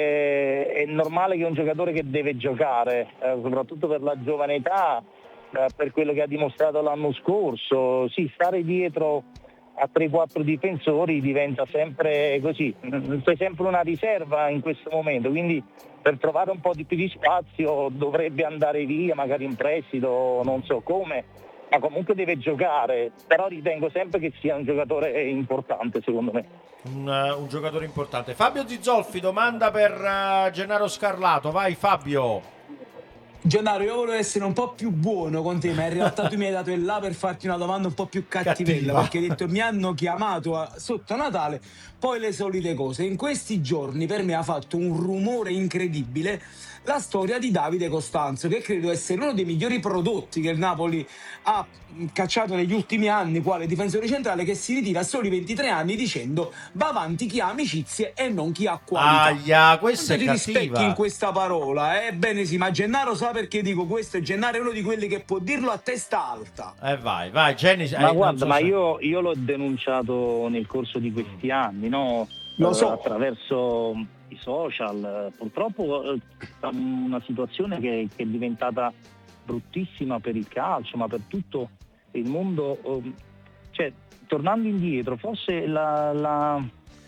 è normale che un giocatore che deve giocare, eh, soprattutto per la giovane età, eh, per quello che ha dimostrato l'anno scorso, sì, stare dietro a tre quattro difensori diventa sempre così, c'è sempre una riserva in questo momento, quindi per trovare un po' di più di spazio dovrebbe andare via, magari in prestito, non so come, ma comunque deve giocare, però ritengo sempre che sia un giocatore importante, secondo me. Un, uh, un giocatore importante. Fabio Zizolfi, domanda per uh, Gennaro Scarlato, vai Fabio. Gennaro, io volevo essere un po' più buono con te, ma in realtà tu mi hai dato il là per farti una domanda un po' più cattivella, Cattiva. perché hai detto mi hanno chiamato a, sotto Natale, poi le solite cose. In questi giorni per me ha fatto un rumore incredibile la storia di Davide Costanzo, che credo essere uno dei migliori prodotti che il Napoli ha cacciato negli ultimi anni, quale difensore centrale, che si ritira a soli ventitré anni dicendo va avanti chi ha amicizie e non chi ha qualità. Aia, questa è Quando ti rispecchi cattiva. in questa parola, eh? Bene sì, ma Gennaro sa perché dico questo, e Gennaro è uno di quelli che può dirlo a testa alta. Eh vai, vai, Jenny. Ma eh, non guarda, so ma se- io, io l'ho denunciato nel corso di questi anni, no? Lo Eh, so. attraverso i social. Purtroppo eh, è una situazione che, che è diventata bruttissima per il calcio, ma per tutto il mondo. eh, Cioè, tornando indietro, forse la, la-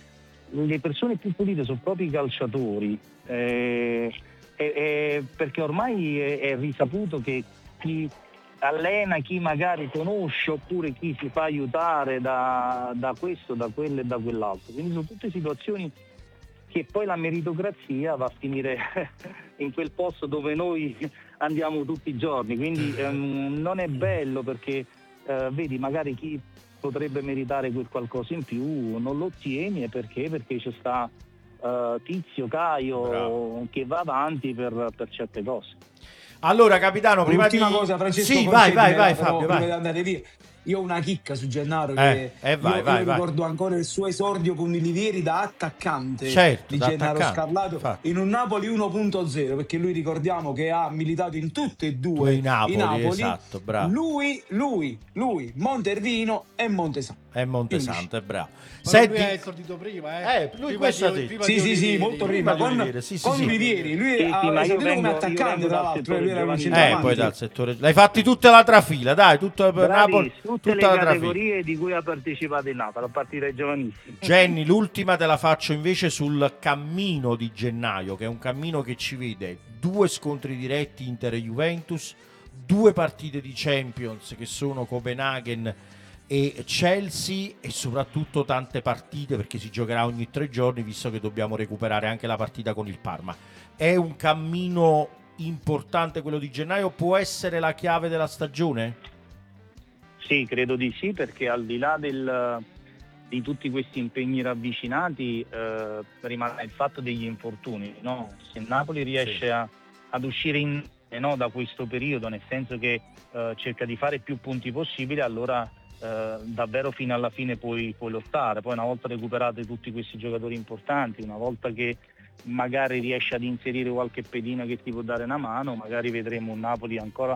le persone più pulite sono proprio i calciatori, eh, e- e- perché ormai è, è risaputo che chi allena, chi magari conosce, oppure chi si fa aiutare da, da questo, da quello e da quell'altro. Quindi sono tutte situazioni che poi la meritocrazia va a finire in quel posto dove noi andiamo tutti i giorni. Quindi ehm, non è bello, perché eh, vedi, magari chi potrebbe meritare quel qualcosa in più non lo ottieni, e perché? Perché c'è sta eh, Tizio, Caio Bravo. che va avanti per, per certe cose. Allora, capitano, prima Ultima di... cosa, Francesco, Sì, vai, vai, concedimela, vai, però, Fabio, prima vai. di andare via. Io ho una chicca su Gennaro, Eh, che eh, vai, io, vai, io vai. ricordo ancora il suo esordio con i Livieri da attaccante Certo, di da Gennaro attaccante, Scarlato infatti. in un Napoli uno punto zero, perché lui ricordiamo che ha militato in tutte e due Due i Napoli, i Napoli. esatto, bravo. Lui, lui, lui, Montervino e Montesano. È Montesanto, è bravo. Però lui Senti, è esordito prima, eh? Eh, lui prima questo ha di, detto. prima Sì, di sì, sì, Olivieri. molto Prima prima, di con, Olivieri, sì, sì, con sì. Livieri. Lui Sì, sì, ha ma io esordito come vengo- io attaccante, vengo tra dal l'altro, settore lui era un giovanile. eh, centravanti. poi dal settore... L'hai fatti tutta l'altra fila, dai, tutta per Napoli, Bravi, tutte tutta le l'altra fila. categorie di cui ha partecipato il Napoli, a partire dai giovanissimi. Jenny, l'ultima te la faccio invece sul cammino di gennaio, che è un cammino che ci vede due scontri diretti Inter e Juventus, due partite di Champions che sono Copenaghen e Chelsea, e soprattutto tante partite, perché si giocherà ogni tre giorni, visto che dobbiamo recuperare anche la partita con il Parma. È un cammino importante quello di gennaio, può essere la chiave della stagione? Sì, credo di sì, perché al di là del, di tutti questi impegni ravvicinati eh, rimane il fatto degli infortuni, no? Se Napoli riesce Sì. a, ad uscire in, eh, no, da questo periodo, nel senso che eh, cerca di fare più punti possibile, allora eh, davvero fino alla fine puoi, puoi lottare. Poi una volta recuperati tutti questi giocatori importanti, una volta che magari riesce ad inserire qualche pedina che ti può dare una mano, magari vedremo un Napoli ancora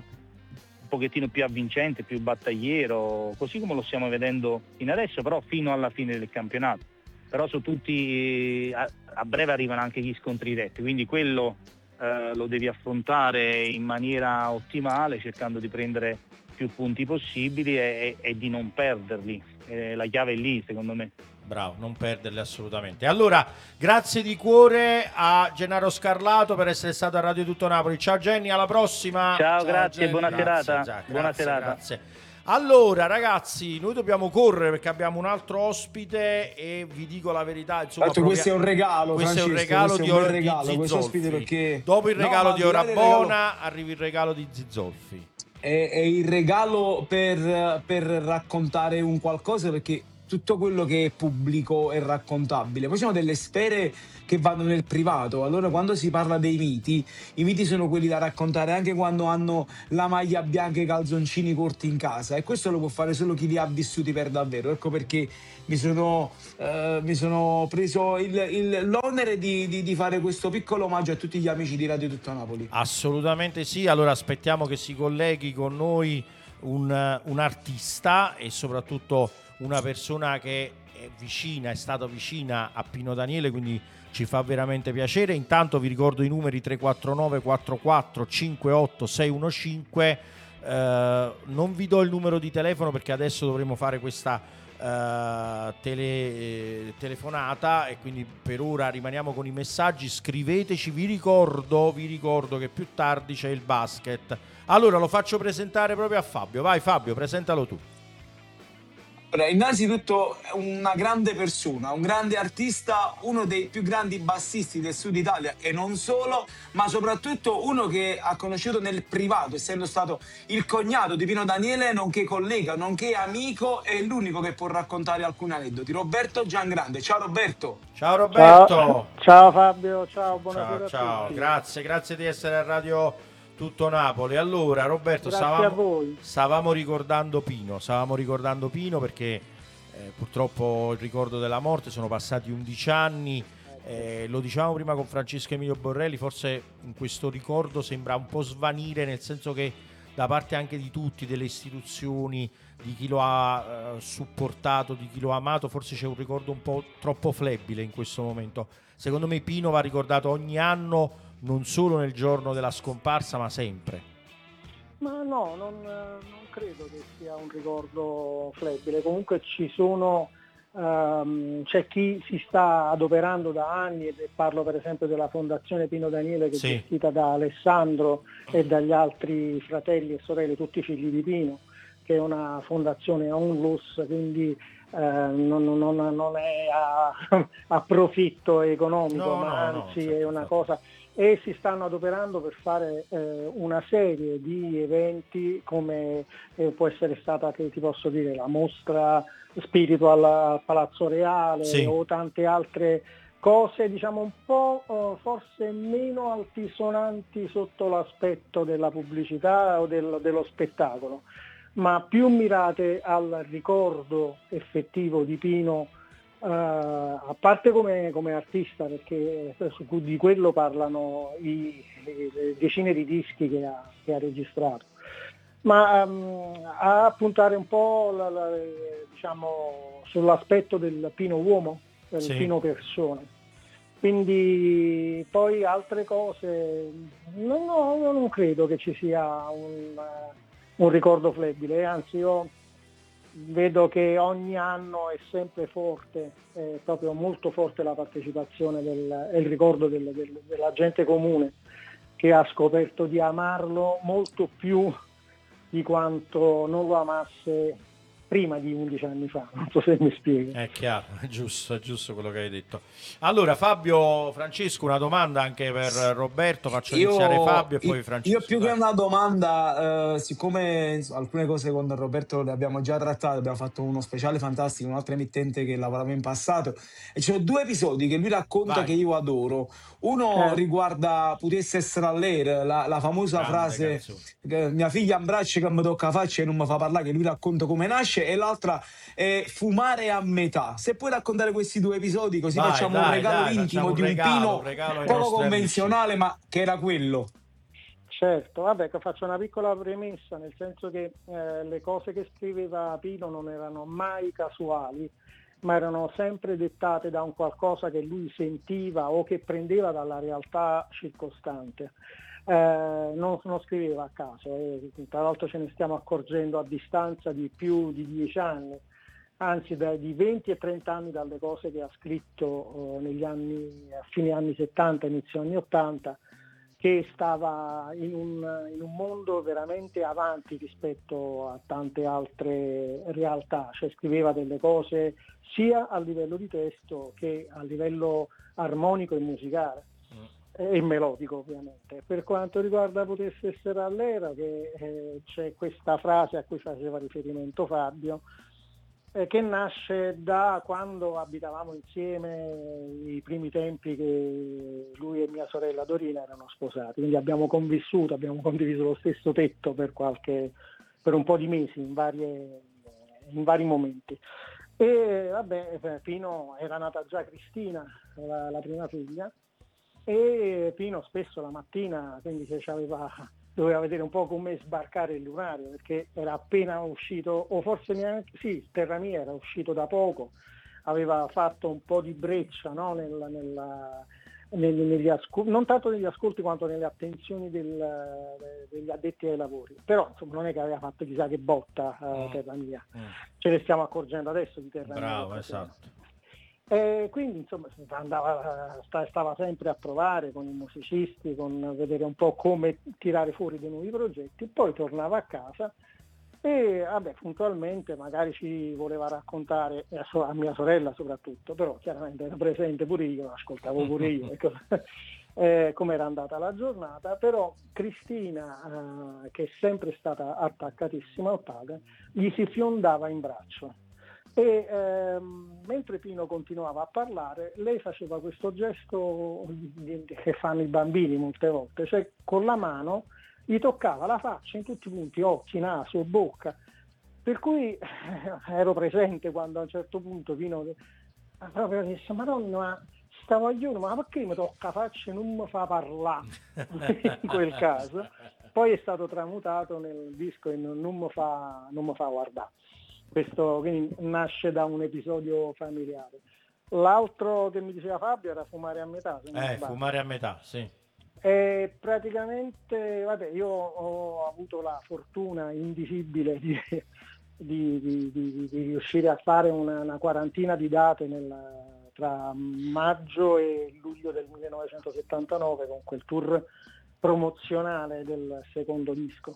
un pochettino più avvincente, più battagliero, così come lo stiamo vedendo fino adesso, però fino alla fine del campionato. Però su tutti, a, a breve arrivano anche gli scontri diretti, quindi quello eh, lo devi affrontare in maniera ottimale, cercando di prendere più punti possibili e, e, e di non perderli. Eh, la chiave è lì, secondo me. Bravo, non perderle assolutamente. Allora, grazie di cuore a Gennaro Scarlato per essere stato a Radio Tutto Napoli. Ciao Jenny, alla prossima. Ciao, Ciao, grazie, Jenny. buona Grazie, serata. Giac, buona grazie, serata. grazie. Allora, ragazzi, noi dobbiamo correre perché abbiamo un altro ospite e vi dico la verità, insomma, Tanto questo è un regalo, questo è un Francesco, regalo questo di, è un bel Or- di regalo, questo Zizzolfi. ospite, perché Dopo il No, regalo ma di al di là del regalo- Orabona arriva il regalo di Zizzolfi. è, è il regalo per, per raccontare un qualcosa, perché tutto quello che è pubblico è raccontabile. Poi ci sono delle sfere che vanno nel privato, allora quando si parla dei miti, i miti sono quelli da raccontare anche quando hanno la maglia bianca e i calzoncini corti in casa, e questo lo può fare solo chi li ha vissuti per davvero. Ecco perché mi sono, eh, mi sono preso il- il- l'onere di, di- di fare questo piccolo omaggio a tutti gli amici di Radio Tutto Napoli. Assolutamente sì, allora aspettiamo che si colleghi con noi un, un artista e soprattutto una persona che è vicina, è stata vicina a Pino Daniele, quindi ci fa veramente piacere. Intanto vi ricordo i numeri tre quattro nove quattro quattro cinque otto sei uno cinque. Eh, non vi do il numero di telefono perché adesso dovremo fare questa eh, tele, eh, telefonata, e quindi per ora rimaniamo con i messaggi. Scriveteci, vi ricordo, vi ricordo che più tardi c'è il basket. Allora lo faccio presentare proprio a Fabio. Vai Fabio, presentalo tu. Allora, innanzitutto è una grande persona, un grande artista, uno dei più grandi bassisti del Sud Italia e non solo, ma soprattutto uno che ha conosciuto nel privato, essendo stato il cognato di Pino Daniele, nonché collega, nonché amico, è l'unico che può raccontare alcuni aneddoti. Roberto Giangrande. Ciao Roberto. Ciao Roberto. Ciao, ciao Fabio, ciao, buonasera ciao, ciao. a tutti. Grazie, grazie di essere a Radio Tutto Napoli. Allora Roberto, Grazie stavamo, a voi. stavamo ricordando Pino, stavamo ricordando Pino perché eh, purtroppo il ricordo della morte, sono passati undici anni, eh, lo dicevamo prima con Francesco Emilio Borrelli, forse in questo ricordo sembra un po' svanire, nel senso che da parte anche di tutti, delle istituzioni, di chi lo ha eh, supportato, di chi lo ha amato, forse c'è un ricordo un po' troppo flebile in questo momento. Secondo me Pino va ricordato ogni anno, non solo nel giorno della scomparsa, ma sempre. Ma no, non, non credo che sia un ricordo flebile. Comunque ci sono, um, c'è chi si sta adoperando da anni, e parlo per esempio della Fondazione Pino Daniele, che Sì. è gestita da Alessandro e dagli altri fratelli e sorelle, tutti figli di Pino, che è una fondazione onlus, quindi eh, non, non, non è a, a profitto economico, No, ma no, no, anzi certo, è una certo. cosa, e si stanno adoperando per fare eh, una serie di eventi come eh, può essere stata, che ti posso dire, la mostra Spiritual al Palazzo Reale, Sì. o tante altre cose, diciamo un po' eh, forse meno altisonanti sotto l'aspetto della pubblicità o del, dello spettacolo, ma più mirate al ricordo effettivo di Pino, uh, a parte come, come artista, perché su, di quello parlano i, le decine di dischi che ha, che ha registrato, ma um, a puntare un po' la, la, diciamo, sull'aspetto del Pino uomo, del Sì. Pino persona. Quindi poi altre cose, no, no, io non credo che ci sia un... un ricordo flebile, anzi io vedo che ogni anno è sempre forte, è proprio molto forte la partecipazione del, e il ricordo del, del, della gente comune, che ha scoperto di amarlo molto più di quanto non lo amasse prima di undici anni fa, non so se mi spiego. È chiaro, è giusto, è giusto quello che hai detto. Allora Fabio, Francesco, una domanda anche per Roberto, faccio iniziare Fabio e poi Francesco. Io più che una domanda, eh, siccome insomma, alcune cose con Roberto le abbiamo già trattate, abbiamo fatto uno speciale fantastico, un'altra emittente che lavorava in passato, e ci sono due episodi che lui racconta Vai. che io adoro. Uno Eh. riguarda Potesse essere a lei, la, la famosa Grande frase canzone. che mia figlia abbraccia che mi tocca faccia e non mi fa parlare, che lui racconta come nasce, e l'altra è Fumare a metà. Se puoi raccontare questi due episodi, così Vai, facciamo dai, un regalo dai, intimo facciamo un di un regalo, Pino un regalo ai poco nostri convenzionale, ma che era quello. Certo, vabbè, che faccio una piccola premessa, nel senso che eh, le cose che scriveva Pino non erano mai casuali, ma erano sempre dettate da un qualcosa che lui sentiva o che prendeva dalla realtà circostante. Eh, non, non scriveva a caso, e tra l'altro ce ne stiamo accorgendo a distanza di più di dieci anni, anzi da, di venti e trenta anni dalle cose che ha scritto eh, negli anni, a fine anni settanta, inizio anni ottanta, che stava in un, in un mondo veramente avanti rispetto a tante altre realtà, cioè scriveva delle cose sia a livello di testo che a livello armonico e musicale e melodico ovviamente. Per quanto riguarda Potesse essere all'era, che eh, c'è questa frase a cui faceva riferimento Fabio, eh, che nasce da quando abitavamo insieme, i primi tempi che lui e mia sorella Dorina erano sposati, quindi abbiamo convissuto, abbiamo condiviso lo stesso tetto per qualche per un po' di mesi in varie in vari momenti. E vabbè, Pino era nata già Cristina, la, la prima figlia, e Pino spesso la mattina, quindi se aveva, doveva vedere un po' come sbarcare il lunario, perché era appena uscito, o forse neanche, sì, Terra Mia era uscito da poco, aveva fatto un po' di breccia, no? nella, nella, negli, negli ascolti, non tanto negli ascolti quanto nelle attenzioni del, degli addetti ai lavori, però insomma non è che aveva fatto chissà che botta uh, Terra Mia, mm. ce ne stiamo accorgendo adesso di Terra Mia. Bravo, esatto. E quindi insomma andava, stava sempre a provare con i musicisti, con vedere un po' come tirare fuori dei nuovi progetti, poi tornava a casa E vabbè, puntualmente magari ci voleva raccontare, a, so- a mia sorella soprattutto, però chiaramente era presente pure io, ascoltavo pure io, ecco, eh, come era andata la giornata. Però Cristina, eh, che è sempre stata attaccatissima al padre, gli si fiondava in braccio. E ehm, mentre Pino continuava a parlare, lei faceva questo gesto di- di- che fanno i bambini molte volte, cioè con la mano gli toccava la faccia in tutti i punti, occhi, naso, bocca, per cui eh, ero presente quando a un certo punto Pino ha proprio detto: Madonna, ma stavo a giorno, ma perché mi tocca la faccia e non mi fa parlare? In quel caso poi è stato tramutato nel disco in non mi fa, non mi fa guardare. Questo quindi nasce da un episodio familiare. L'altro che mi diceva Fabio era fumare a metà, se non Eh, sbaglio. fumare a metà, sì. E praticamente, vabbè, io ho avuto la fortuna indicibile di, di, di- di- di riuscire a fare una, una quarantina di date nel- tra maggio e luglio del millenovecentosettantanove con quel tour promozionale del secondo disco.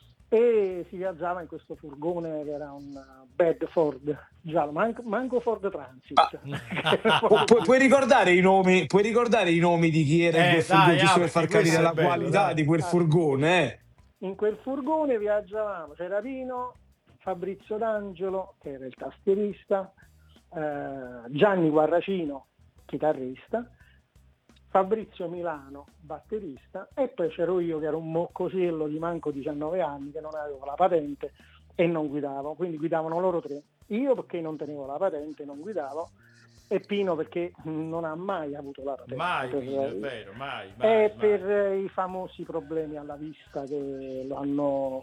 E si viaggiava in questo furgone che era un Bedford giallo, manco, manco Ford Transit. Ah, pu- pu- puoi, ricordare i nomi, puoi ricordare i nomi di chi era in Eh, quel furgone, dai, giusto ah, per far perché questo capire è la bello, qualità dai. di quel furgone? Eh? In quel furgone viaggiavamo, c'era Pino, Fabrizio D'Angelo, che era il tastierista, eh, Gianni Guarracino, chitarrista, Fabrizio Milano, batterista, e poi c'ero io che ero un moccosello di manco diciannove anni, che non avevo la patente e non guidavo, quindi guidavano loro tre. Io perché non tenevo la patente, non guidavo, e Pino perché non ha mai avuto la patente. Mai, per, Pino, è vero, mai, mai, e mai. per eh, i famosi problemi alla vista che lo hanno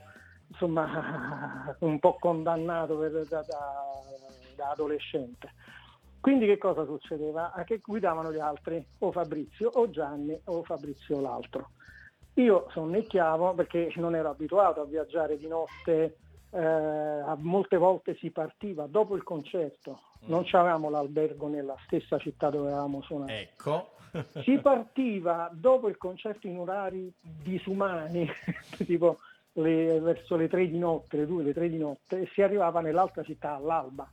insomma un po' condannato per- da, da- da adolescente. Quindi che cosa succedeva? A che guidavano gli altri, o Fabrizio o Gianni o Fabrizio l'altro. Io sonnecchiavo perché non ero abituato a viaggiare di notte, eh, a molte volte si partiva dopo il concerto, non c'avevamo l'albergo nella stessa città dove avevamo suonato. Ecco. Si partiva dopo il concerto in orari disumani, tipo le- verso le tre di notte, le due, le tre di notte, e si arrivava nell'altra città all'alba.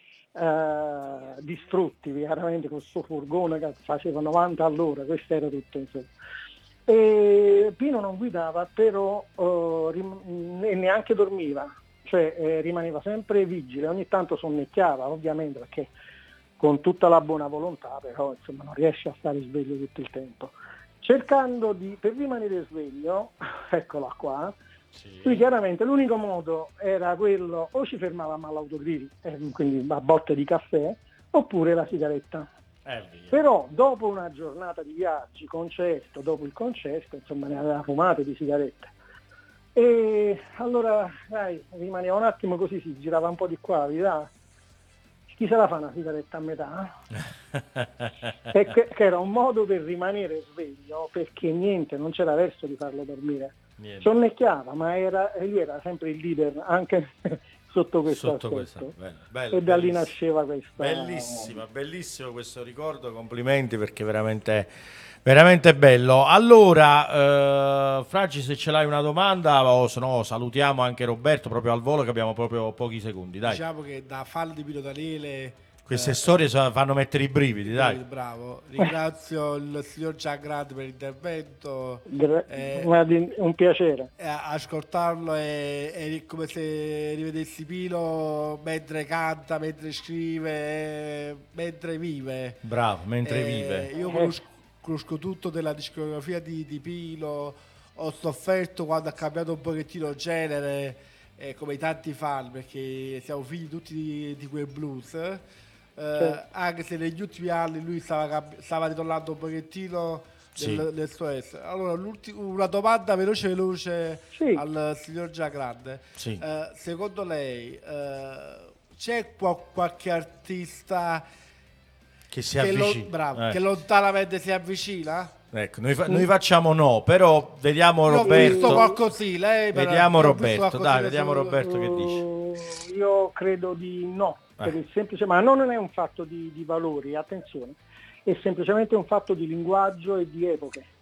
Eh, distrutti chiaramente con questo furgone che faceva novanta all'ora, questo era tutto insomma. E Pino non guidava, però eh, rim- e neanche dormiva, cioè eh, rimaneva sempre vigile, ogni tanto sonnecchiava ovviamente perché con tutta la buona volontà, però insomma non riesce a stare sveglio tutto il tempo. Cercando di, per rimanere sveglio, eccola qua, Sì. qui chiaramente l'unico modo era quello, o ci fermavamo all'autogrill, eh, quindi a botte di caffè, oppure la sigaretta. Eh, via. Però dopo una giornata di viaggi, concerto, dopo il concerto, insomma ne aveva fumate di sigarette. E allora, dai, rimaneva un attimo così, si girava un po' di qua, di là. Chi se la fa una sigaretta a metà? E che, che era un modo per rimanere sveglio, perché niente, non c'era verso di farlo dormire. Niente. Sonnecchiava, ma era, lui era sempre il leader anche sotto questo Sotto aspetto. questa, bello, bello, E da lì bellissimo. nasceva questa... Bellissimo, bellissimo questo ricordo, complimenti perché veramente, veramente bello. Allora, eh, Fragi, se ce l'hai una domanda o se no salutiamo anche Roberto proprio al volo che abbiamo proprio pochi secondi, dai. Diciamo che da fan di Pino Daniele, Queste eh, storie so- fanno mettere i brividi, dai. bravo, ringrazio il signor Giangrande per l'intervento. Gra- eh, guardi, un piacere. eh, ascoltarlo è, è come se rivedessi Pino mentre canta, mentre scrive, eh, mentre vive. Bravo, mentre Eh, vive. Io conosco, conosco tutto della discografia di, di Pino, ho sofferto quando ha cambiato un pochettino genere, eh, come i tanti fan, perché siamo figli tutti di, di quel blues. eh, Certo. Anche se negli ultimi anni lui stava, cambi- stava ritornando un pochettino Sì. nel, nel suo essere. Allora, l'ulti- una domanda veloce veloce Sì. al signor Giangrande. Sì. Eh, secondo lei eh, c'è qua- qualche artista Che si che, lo- avvicina. bravo, Eh. che lontanamente si avvicina? Ecco, noi, fa- noi facciamo no, però vediamo Io ho visto Roberto. qualcosì, lei però- Vediamo io ho visto Roberto, qualcosina dai, vediamo su- Roberto che dice. Uh, io credo di no, per Eh. il semplice, ma non è un fatto di, di valori, attenzione, è semplicemente un fatto di linguaggio e di epoche.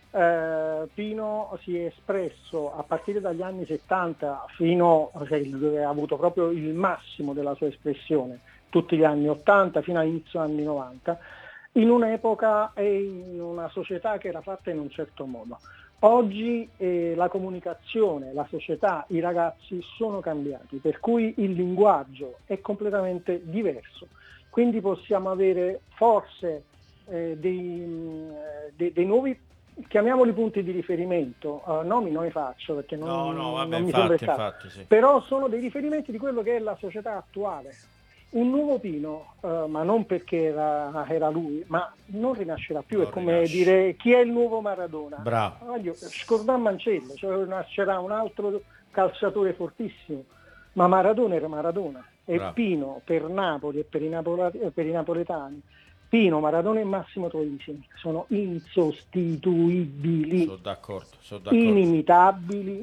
eh, Pino si è espresso a partire dagli anni settanta fino, cioè, dove ha avuto proprio il massimo della sua espressione, tutti gli anni ottanta fino all'inizio anni novanta, in un'epoca e in una società che era fatta in un certo modo. Oggi eh, la comunicazione, la società, i ragazzi sono cambiati, per cui il linguaggio è completamente diverso. Quindi possiamo avere forse eh, dei, dei, dei nuovi, chiamiamoli punti di riferimento, uh, nomi non li faccio perché non, No, no, vabbè, non mi infatti, sembra il caso, infatti, sì. però sono dei riferimenti di quello che è la società attuale. Un nuovo Pino, uh, ma non perché era, era lui, ma non rinascerà più, Non è come rinasce. dire chi è il nuovo Maradona. Bravo. Voglio, scordare Mancello, cioè nascerà un altro calciatore fortissimo, ma Maradona era Maradona, e Bravo. Pino per Napoli e per i, napola- per i napoletani, Pino, Maradona e Massimo Troisi sono insostituibili, Sono d'accordo, sono d'accordo. inimitabili.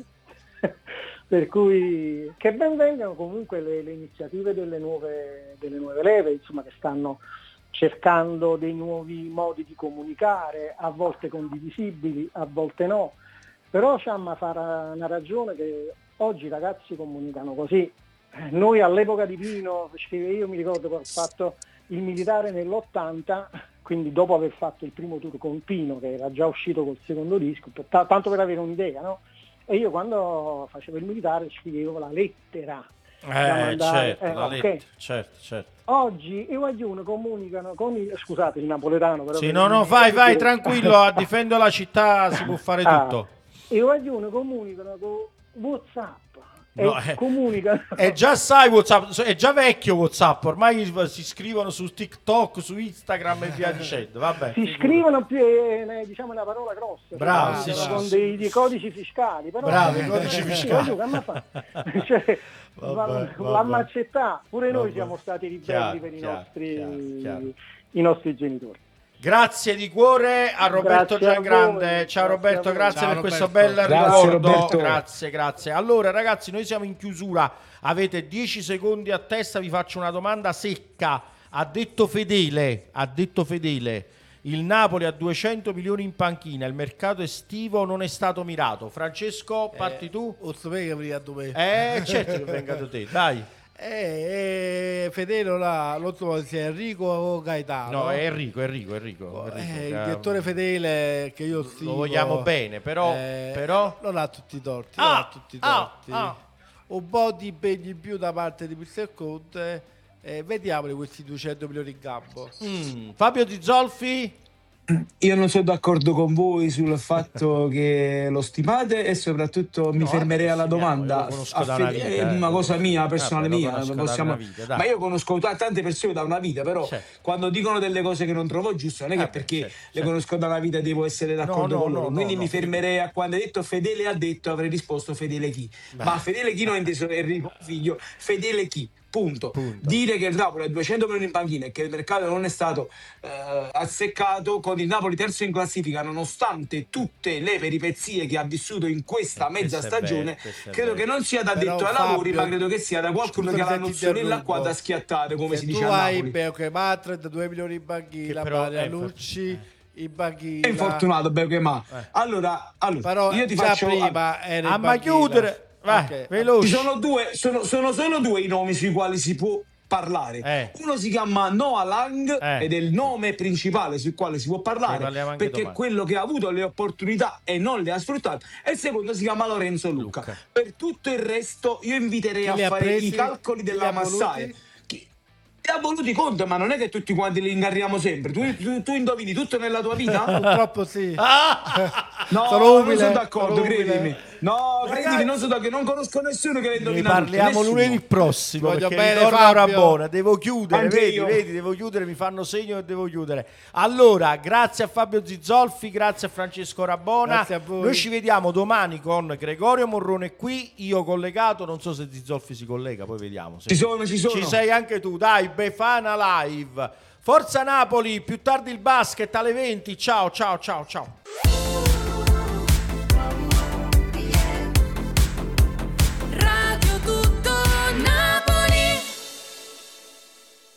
Per cui che ben vengano comunque le, le iniziative delle nuove, delle nuove leve, insomma, che stanno cercando dei nuovi modi di comunicare, a volte condivisibili, a volte no, però Ciamma fa una ragione che oggi i ragazzi comunicano così. Noi all'epoca di Pino, io mi ricordo che ho fatto il militare nell'ottanta, quindi dopo aver fatto il primo tour con Pino, che era già uscito col secondo disco, t- tanto per avere un'idea, no? E io quando facevo il militare scrivevo la lettera da Eh, mandare. certo, Eh, la ok. lettera, certo, certo. Oggi i Guaglione comunicano con il, scusate il napoletano però Sì, per- no, no, vai, vai, tranquillo, a difendo la città si può fare Ah, tutto. i Guaglione comunicano con WhatsApp No, e eh, comunicano E già sai WhatsApp, è già vecchio WhatsApp, ormai si scrivono su TikTok, su Instagram e via dicendo. Vabbè, si figurati. scrivono più eh, diciamo una parola grossa, Bravo, cioè, sì, sì, con sì. dei, dei codici fiscali, però Bravo, eh, i codici eh, fiscali. voglio, che ma fa? Cioè, Vabbè, va- vabbè. l'hanno accettato, pure noi Vabbè. siamo stati ribelli Chiaro, per i chiaro, nostri chiaro, chiaro. i nostri genitori. Grazie di cuore a Roberto Grazie a Giangrande. voi, Ciao grazie Roberto, a voi. grazie Ciao per questo Roberto. bel Grazie, ricordo. Roberto. Grazie, grazie. Allora ragazzi, noi siamo in chiusura. Avete dieci secondi a testa, vi faccio una domanda secca. Ha detto Fedele, ha detto Fedele, il Napoli ha duecento milioni in panchina, il mercato estivo non è stato mirato. Francesco, parti tu? O sapete che veniva a dove? Eh, certo che venga da te, dai. Eh, eh, Fedele là, non so se è Enrico o Gaetano. No, è Enrico, Enrico, Enrico. Enrico, Eh, che il ha- direttore Fedele che io stimo, Lo vogliamo bene, però- eh, però- non ha tutti i torti, non Ah, ha tutti i ah, torti. ah. Un po' di impegni in più da parte di mister Conte, eh, vediamoli questi duecento milioni in campo. Mm, Fabio Di Zolfi? Io non sono d'accordo con voi sul fatto che lo stimate e soprattutto mi No, fermerei eh, alla stimiamo, io domanda. lo conosco A da una Fede- vita, è eh, una lo cosa conosco. mia, personale Vabbè, lo mia. conosco da possiamo- una vita, dai. ma io conosco t- tante persone da una vita, però Certo. quando dicono delle cose che non trovo giuste, non è che Eh beh, perché certo, le certo. conosco da una vita devo essere d'accordo no, con no, loro. no, Quindi no, mi fermerei a quando hai detto Fedele ha detto, avrei risposto Fedele chi. Ma Fedele chi non ho inteso Enrico figlio, Fedele chi. Punto. Punto. Dire che il Napoli ha duecento milioni in panchina e che il mercato non è stato eh, azzeccato con il Napoli terzo in classifica, nonostante tutte le peripezie che ha vissuto in questa Eh, mezza questo è vero, stagione, questo è credo vero. che non sia da Però, detto ai lavori, Fabio, ma credo che sia da qualcuno scusa che ha la se ti nozione interrompo. l'acqua da schiattare, come Se si tu dice a hai Napoli. Beukema, trentadue milioni in banchina, Che però Maria è- Lucci in È banchina. infortunato Beukema. Allora, allora Però io ti già faccio prima era in Ah, ma banchina. chiudere. Vai, Ok. veloce. Ci sono due, sono, sono solo due i nomi sui quali si può parlare. Eh. Uno si chiama Noah Lang Eh. ed è il nome principale sul quale si può Ne parlare parliamo anche perché è domani. quello che ha avuto le opportunità e non le ha sfruttate, e il secondo si chiama Lorenzo Lucca. Lucca. Per tutto il resto io inviterei Chi a li ha fare presi? i calcoli Chi li della ha voluti? Massaia. Chi li ha voluti Conte, ma non è che tutti quanti li ingarriamo sempre. Tu, tu, tu indovini tutto nella tua vita? Purtroppo sì. No, Sono non umile, sono d'accordo, sono umile. credimi. No, credimi, non sono d'accordo, non conosco nessuno che le Ne indovina parliamo tutte, nessuno. lunedì prossimo, Ti voglio perché bene, ritorna ora Fabio. buona. Devo chiudere, Anche vedi, io. vedi, devo chiudere, mi fanno segno che devo chiudere. Allora, grazie a Fabio Zizolfi, grazie a Francesco Rabona. Grazie a voi. Noi ci vediamo domani con Gregorio Morrone qui, io collegato, non so se Zizolfi si collega, poi vediamo. Se- Ci sono, ci sono. Ci sei anche tu, dai, Befana Live. Forza Napoli, più tardi il basket alle venti. Ciao, ciao, ciao, ciao.